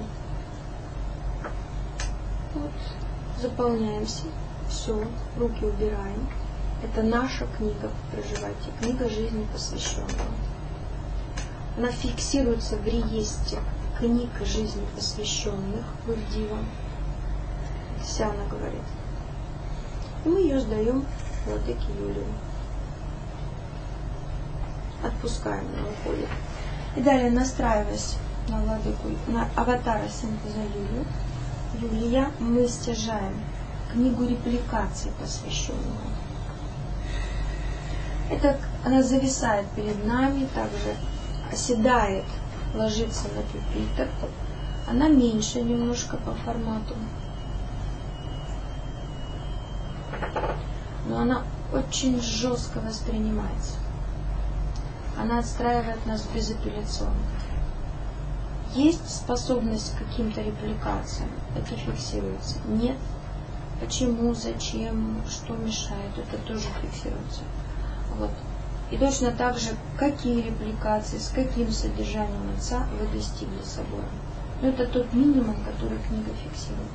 Вот, заполняемся. Все, руки убираем. Это наша книга, проживайте, книга жизни посвященного. Она фиксируется в реестре книг жизни посвященных в Ивдива. Вся она говорит. И мы ее сдаем владыке Юлию. Отпускаем, она уходит. И далее, настраиваясь на владыку, на аватара синтеза Юлию, Юлия, мы стяжаем книгу репликаций посвященного. Это она зависает перед нами, также оседает, ложится на пюпитр. Она меньше немножко по формату. Но она очень жестко воспринимается. Она отстраивает нас безапелляционно. Есть способность к каким-то репликациям, это фиксируется. Нет. Почему, зачем, что мешает, это тоже фиксируется. Вот. И точно так же, какие репликации, с каким содержанием отца вы достигли собора. Но это тот минимум, который книга фиксирует.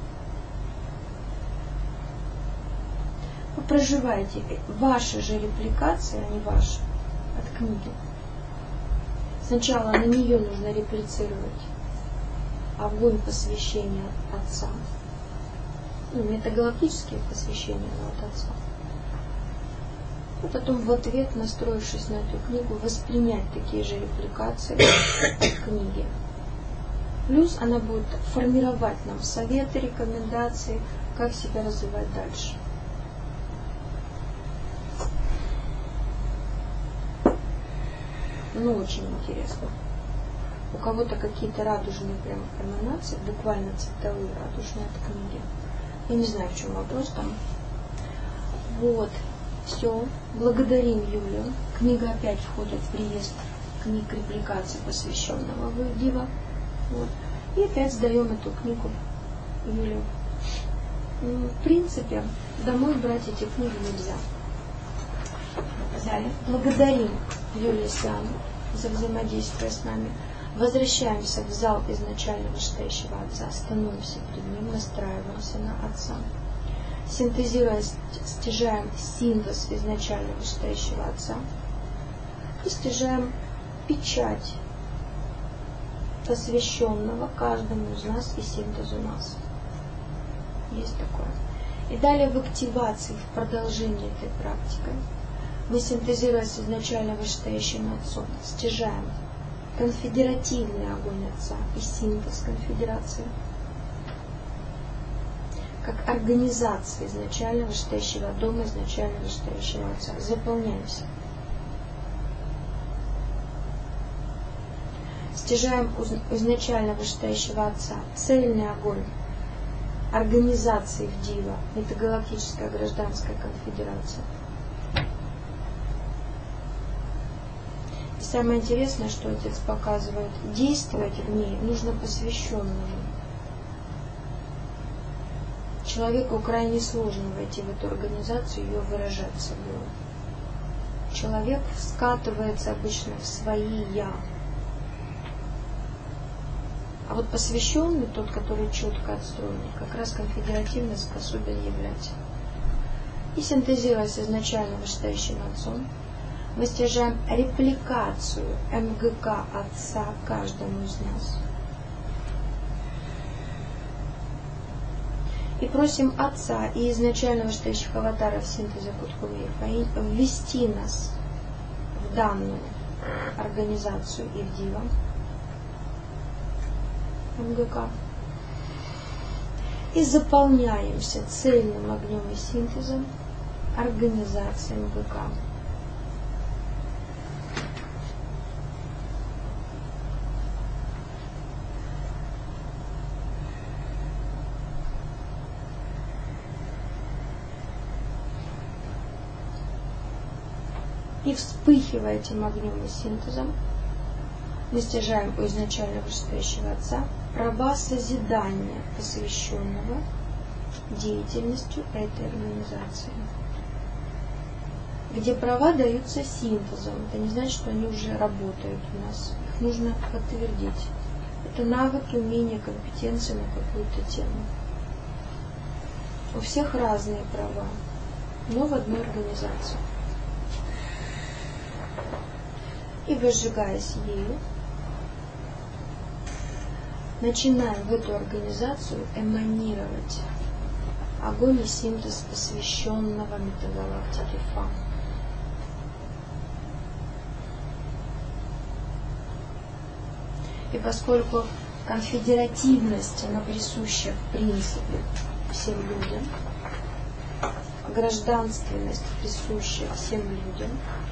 Вы проживаете ваши же репликации, а не ваши, от книги. Сначала на нее нужно реплицировать огонь посвящения Отца. Ну, метагалактические посвящения от Отца. И потом в ответ, настроившись на эту книгу, воспринять такие же репликации книги. Плюс она будет формировать нам советы, рекомендации, как себя развивать дальше. Ну, очень интересно. У кого-то какие-то радужные прямо эманации, буквально цветовые радужные от книги. Я не знаю, в чем вопрос там. Вот. Все. Благодарим Юлию. Книга опять входит в реестр книг репликаций, посвященного Ивдива. Вот. И опять сдаем эту книгу Юлию. В принципе, домой брать эти книги нельзя. Взяли. Благодарим Юлию Сиану за взаимодействие с нами. Возвращаемся в зал изначально вышестоящего Отца, становимся перед ним, настраиваемся на Отца. Синтезируя, стяжаем синтез изначально вышестоящего Отца и стяжаем печать посвященного каждому из нас и синтезу нас. Есть такое. И далее в активации, в продолжении этой практикой, мы, синтезируя с изначально вышестоящим Отцом, стяжаем конфедеративный огонь Отца и синтез конфедерации, как организация изначально вышестоящего дома, изначально вышестоящего Отца. Заполняемся. Стяжаем изначально вышестоящего Отца цельный огонь организации Ивдива, метагалактическая гражданская конфедерация. И самое интересное, что Отец показывает, действовать в ней нужно посвященному. Человеку крайне сложно войти в эту организацию и ее выражать собой. Человек скатывается обычно в свои «я». А вот посвященный, тот, который четко отстроенный, как раз конфедеративно способен являть. И синтезируя с изначально вышестоящим Отцом, мы стяжаем репликацию эм гэ ка Отца каждому из нас. И просим Отца и изначально вышестоящих аватаров синтеза Кутхувейфа ввести нас в данную организацию Ивдива, эм гэ ка. И заполняемся цельным огнем и синтезом организации эм гэ ка. И вспыхивая этим огнем и синтезом, мы стяжаем у изначально вышестоящего Отца права созидания, посвященного деятельностью этой организации. Где права даются синтезом. Это не значит, что они уже работают у нас. Их нужно подтвердить. Это навыки, умения, компетенции на какую-то тему. У всех разные права. но в одной организации. И возжигаясь ею, начинаем в эту организацию эманировать огонь и синтез посвященного метагалактике Фа. И поскольку конфедеративность, она присуща в принципе всем людям, гражданственность присуща всем людям,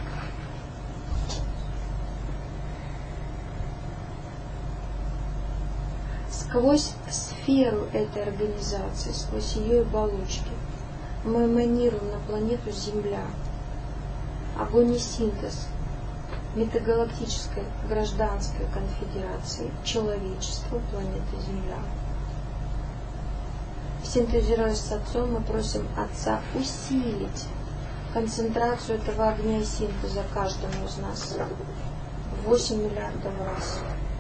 сквозь сферу этой организации, сквозь ее оболочки, мы эманируем на планету Земля огонь и синтез метагалактической гражданской конфедерации человечества планеты Земля. Синтезируясь с Отцом, мы просим Отца усилить концентрацию этого огня и синтеза каждому из нас в восемь миллиардов раз.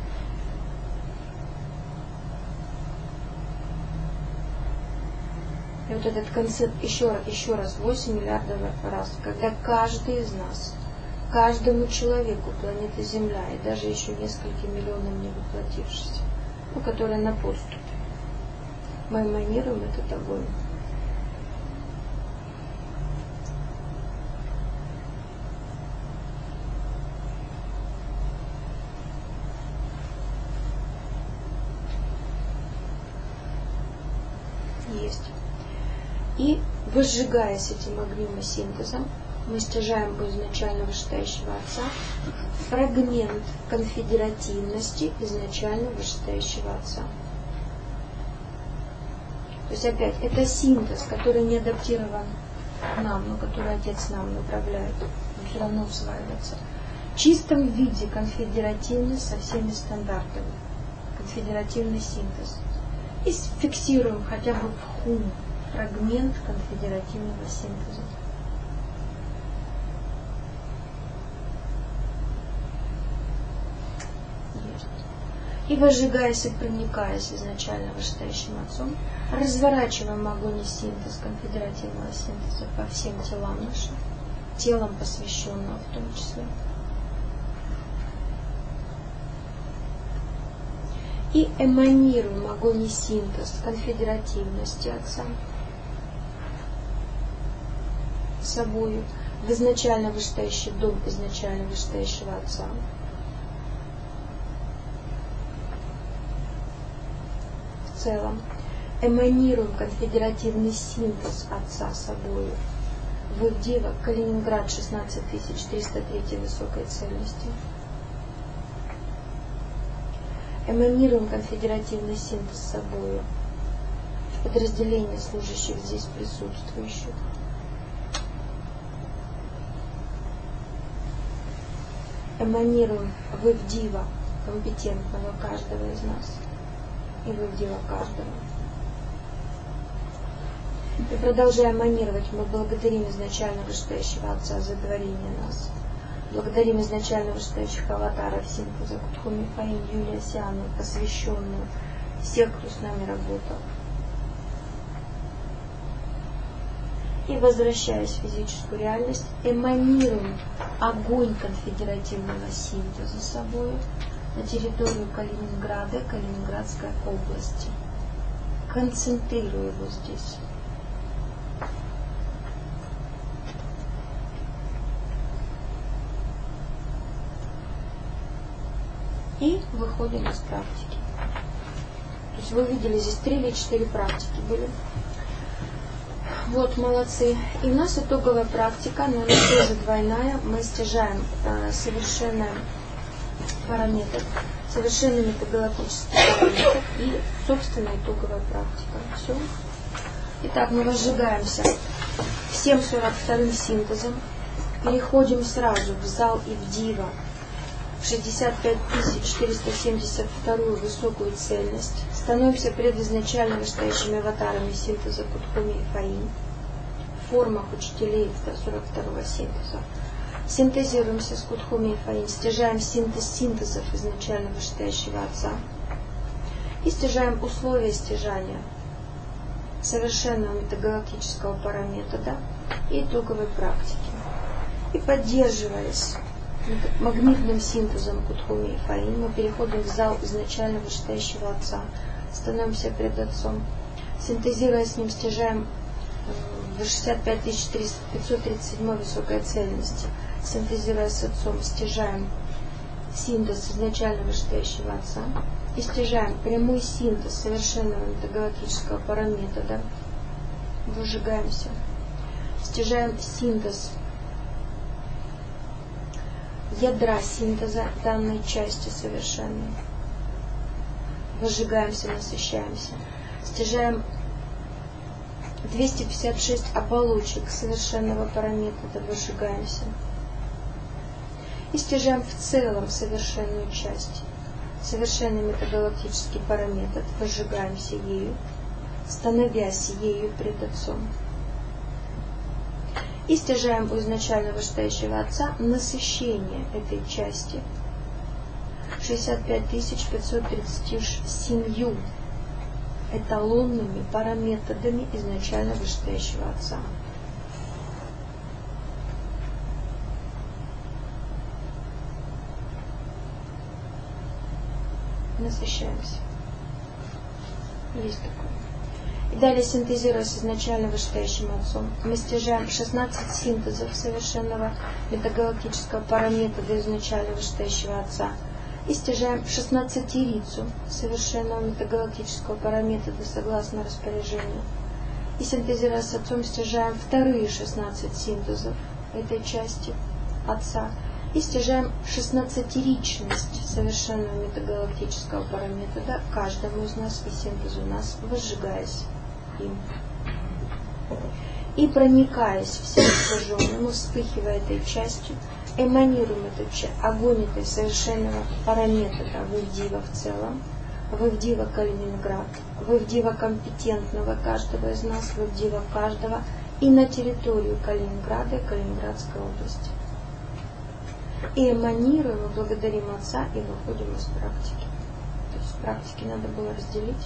И вот этот концепт еще, еще раз, восемь миллиардов раз, когда каждый из нас, каждому человеку планеты Земля, и даже еще нескольким миллионам не воплотившихся, ну, которые на подступе, мы эманируем этот огонь. Есть. И, возжигаясь этим огнем и синтезом, мы стяжаем у изначально вышестоящего Отца фрагмент конфедеративности изначально вышестоящего Отца. То есть опять, это синтез, который не адаптирован нам, но который Отец нам направляет, он все равно усваивается. В чистом виде конфедеративность со всеми стандартами. Конфедеративный синтез. И фиксируем хотя бы в хум фрагмент конфедеративного синтеза. И, возжигаясь и проникаясь изначально вышестоящим Отцом, разворачиваем огонь и синтез конфедеративного синтеза по всем телам нашим, телам посвященного в том числе. И эманируем огонь и синтез конфедеративности Отца собою в изначально вышестоящий дом изначально вышестоящего Отца. В целом эманируем конфедеративный синтез Отца собою в Ивдеево, Калининград, шестнадцать тысяч триста три высокой цельности. Эманируем конфедеративный синтез собою в подразделении служащих здесь присутствующих. Эманируем в Ивдеево компетентного каждого из нас и в Ивдеево каждого. И продолжая эманировать, мы благодарим изначально вышестоящего Отца за творение нас. Благодарим изначально вышестоящих аватаров синтеза Кутхуми Фаин, Юлия Сиану, посвященную, всех, кто с нами работал. И, возвращаясь в физическую реальность, эманируем огонь конфедеративного синтеза с собой на территорию Калининграда, Калининградской области. Концентрируя его здесь. И выходим из практики. То есть вы видели, здесь три или четыре практики были. Вот, молодцы. И у нас итоговая практика, но она тоже двойная. Мы стяжаем э, совершенный параметр, совершенный метагалактический параметр и, собственно, итоговая практика. Все. Итак, мы возжигаемся всем сорок вторым синтезом. Переходим сразу в зал Ивдеева. шестьдесят пять тысяч четыреста семьдесят вторую высокую цельность. Становимся пред изначально вышестоящими аватарами синтеза Кутхуми и Фаин в формах учителей сорок второго синтеза. Синтезируемся с Кутхуми и Фаин, стяжаем синтез синтезов изначально вышестоящего Отца и стяжаем условия стяжания совершенного метагалактического параметода и итоговой практики. И поддерживаясь магнитным синтезом Кутхуми и Фаин, мы переходим в зал изначально вышестоящего Отца, становимся перед Отцом, синтезируя с ним, стяжаем в шестьдесят пять тысяч пятьсот тридцать семь высокой цельности, синтезируя с Отцом, стяжаем синтез изначально вышестоящего Отца и стяжаем прямой синтез совершенного метагалактического параметода, выжигаемся, стяжаем синтез ядра синтеза данной части совершенной, выжигаемся, насыщаемся, стяжаем двести пятьдесят шесть оболочек совершенного параметода, выжигаемся и стяжаем в целом совершенную часть, совершенный метагалактический параметр, выжигаемся ею, становясь ею пред Отцом. И стяжаем у изначально вышестоящего Отца насыщение этой части шестьдесят пять тысяч пятьсот тридцать семь эталонными параметодами изначально вышестоящего Отца. Насыщаемся. Есть такое. И далее, синтезируя с изначально вышестоящим Отцом, мы стяжаем шестнадцать синтезов совершенного метагалактического параметода изначально вышестоящего Отца и стяжаем шестнадцатирицу совершенного метагалактического параметода согласно распоряжению. И синтезируя с Отцом, стяжаем вторые шестнадцать синтезов этой части Отца и стяжаем шестнадцатиричность совершенного метагалактического параметода каждому из нас и синтезу нас, возжигаясь им. И проникаясь всем сожженным, вспыхивая этой частью, эманируем эту часть, огонь этой совершенного параметра в Ивдива в целом, в Ивдива Калининград, в Ивдива компетентного каждого из нас, в Ивдива каждого и на территорию Калининграда и Калининградской области. И эманируем, и благодарим Отца, и выходим из практики. То есть практики надо было разделить.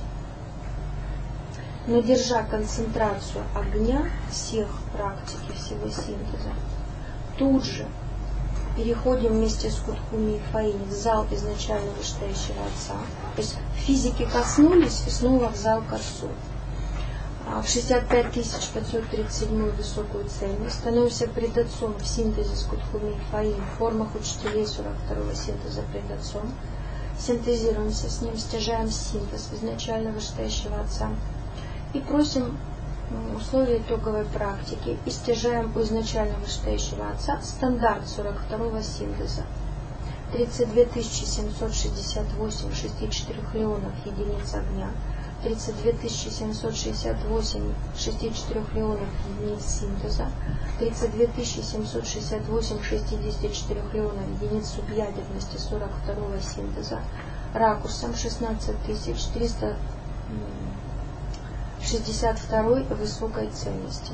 Но держа концентрацию огня всех практики, всего синтеза, тут же переходим вместе с Кутхуми и Фаин в зал изначально вышестоящего Отца. То есть физики коснулись и снова в зал к Отцу. В шестьдесят пять тысяч пятьсот тридцать семь высокую цельность, становимся пред Отцом в синтезе с Кутхуми и Фаин, в формах учителей сорок второго синтеза пред Отцом, синтезируемся с ним, стяжаем синтез изначально вышестоящего Отца и просим условия итоговой практики и стяжаем у изначально вышестоящего Отца стандарт сорок второго синтеза. тридцать две тысячи семьсот шестьдесят восемь шестичетырёхлеонов единиц огня, тридцать две тысячи семьсот шестьдесят восемь шестичетырёхлеонов единиц синтеза, тридцать две тысячи семьсот шестьдесят восемь шестидесятичетырёхлеонов единиц субъядерности сорок второго синтеза, ракурсом шестнадцать тысяч триста шестьдесят два высокой цельности.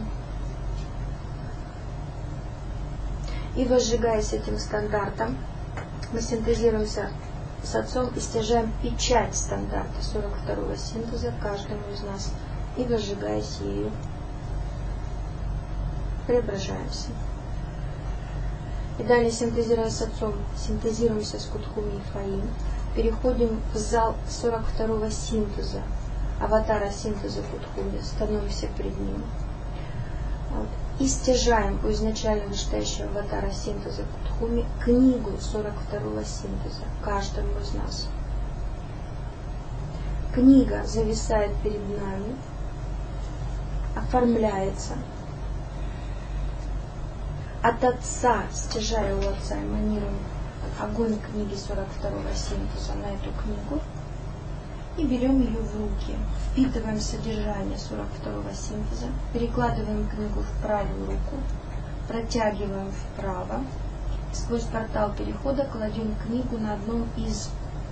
И возжигаясь этим стандартом, мы синтезируемся с Отцом и стяжаем печать стандарта сорок второго синтеза каждому из нас и возжигаясь ею преображаемся. И далее, синтезируя с Отцом, синтезируемся с Кутхуми и Фаин, переходим в зал сорок второго синтеза, аватара синтеза Кутхуми, становимся перед ним. Вот. И стяжаем у изначально вышестоящего аватара синтеза Кутхуми книгу сорок второго синтеза каждому из нас. Книга зависает перед нами, оформляется. От Отца, стяжая у Отца, эманируем огонь книги сорок второго синтеза на эту книгу и берем ее в руки, впитываем содержание сорок второго синтеза, перекладываем книгу в правую руку, протягиваем вправо, сквозь портал перехода кладем книгу на одном из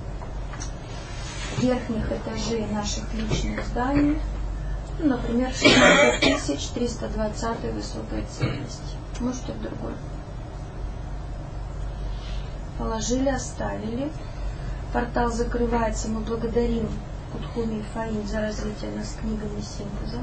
верхних этажей наших личных зданий, ну, например, шестнадцать тысяч триста двадцать высокой цельности, может и в другой. Положили, оставили. Портал закрывается, мы благодарим Кутхуми и Фаин за развитие нас книгами синтеза.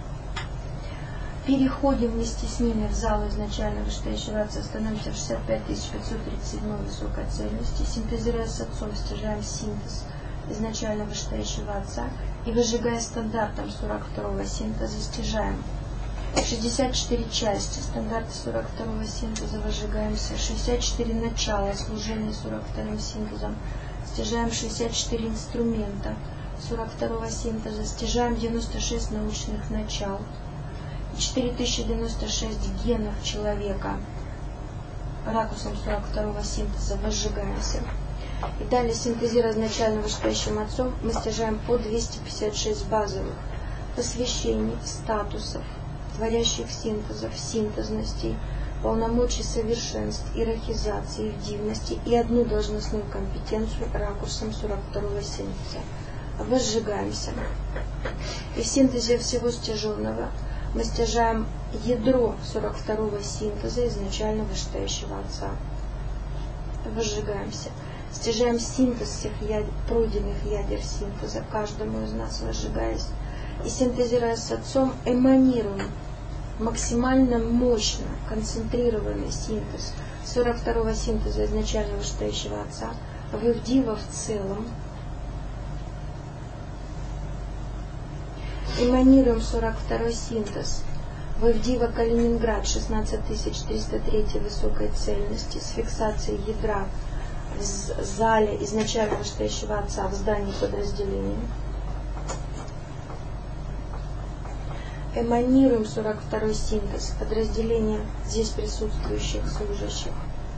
Переходим вместе с ними в зал изначально вышестоящего отца, становимся в шестьдесят пять тысяч пятьсот тридцать седьмой высокой цельности, синтезируя с отцом, стяжаем синтез изначально вышестоящего отца и выжигая стандартом сорок второго синтеза, стяжаем шестьдесят четыре части стандарта сорок второго синтеза, выжигаемся, шестьдесят четыре начала служения сорок вторым синтезом, стяжаем шестьдесят четыре инструмента сорок второго синтеза, стяжаем девяносто шесть научных начал, четыре тысячи девяносто шесть генов человека ракурсом сорок второго синтеза, выжигаемся. И далее, синтезируя изначально вышестоящим отцом, мы стяжаем по двести пятьдесят шесть базовых посвящений, статусов, творящих синтезов, синтезностей, полномочий совершенств, иерархизации, дивности и одну должностную компетенцию ракурсом сорок второго синтеза. Возжигаемся. И в синтезе всего стяженного мы стяжаем ядро сорок второго синтеза изначально вышестоящего отца. Возжигаемся. Стяжаем синтез всех ядер, пройденных ядер синтеза, каждому из нас возжигаясь. И синтезируя с отцом, эманируем максимально мощно концентрированный синтез сорок второго синтеза изначально вышестоящего отца в Ивдива в целом. Эманируем сорок второй синтез в Ивдива Калининград шестнадцать тысяч триста три высокой цельности с фиксацией ядра в зале изначально вышестоящего отца в здании подразделения. Эманируем сорок второй синтез подразделения здесь присутствующих служащих.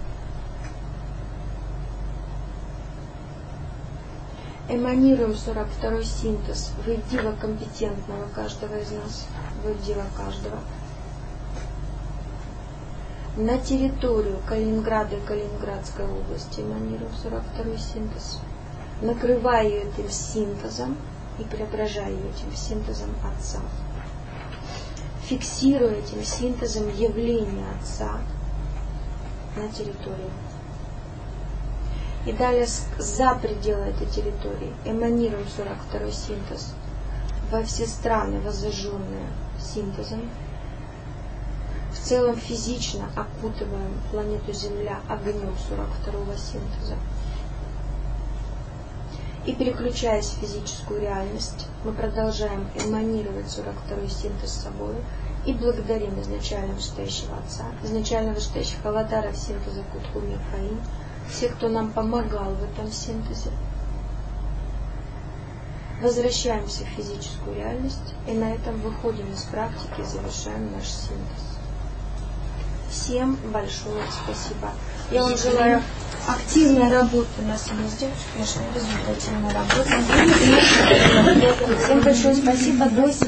Эманируем сорок второй синтез в Ивдива компетентного каждого из нас, в Ивдива каждого. На территорию Калининграда и Калининградской области эманируем сорок второй синтез, накрывая ее этим синтезом и преображая ее этим синтезом Отца. Фиксируя этим синтезом явление Отца на территории. И далее за пределы этой территории эманируем сорок второй синтез во все страны, воззажженные синтезом. В целом физично окутываем планету Земля огнем сорок второго синтеза. И переключаясь в физическую реальность, мы продолжаем эманировать сорок второй синтез с собой и благодарим изначально вышестоящего Отца, изначально вышестоящих аватаров синтеза Кутхуми Фаин, всех, кто нам помогал в этом синтезе. Возвращаемся в физическую реальность и на этом выходим из практики и завершаем наш синтез. Всем большое спасибо. Я вам желаю активной работы на съезде, успешной, результативной работы. Всем большое спасибо. До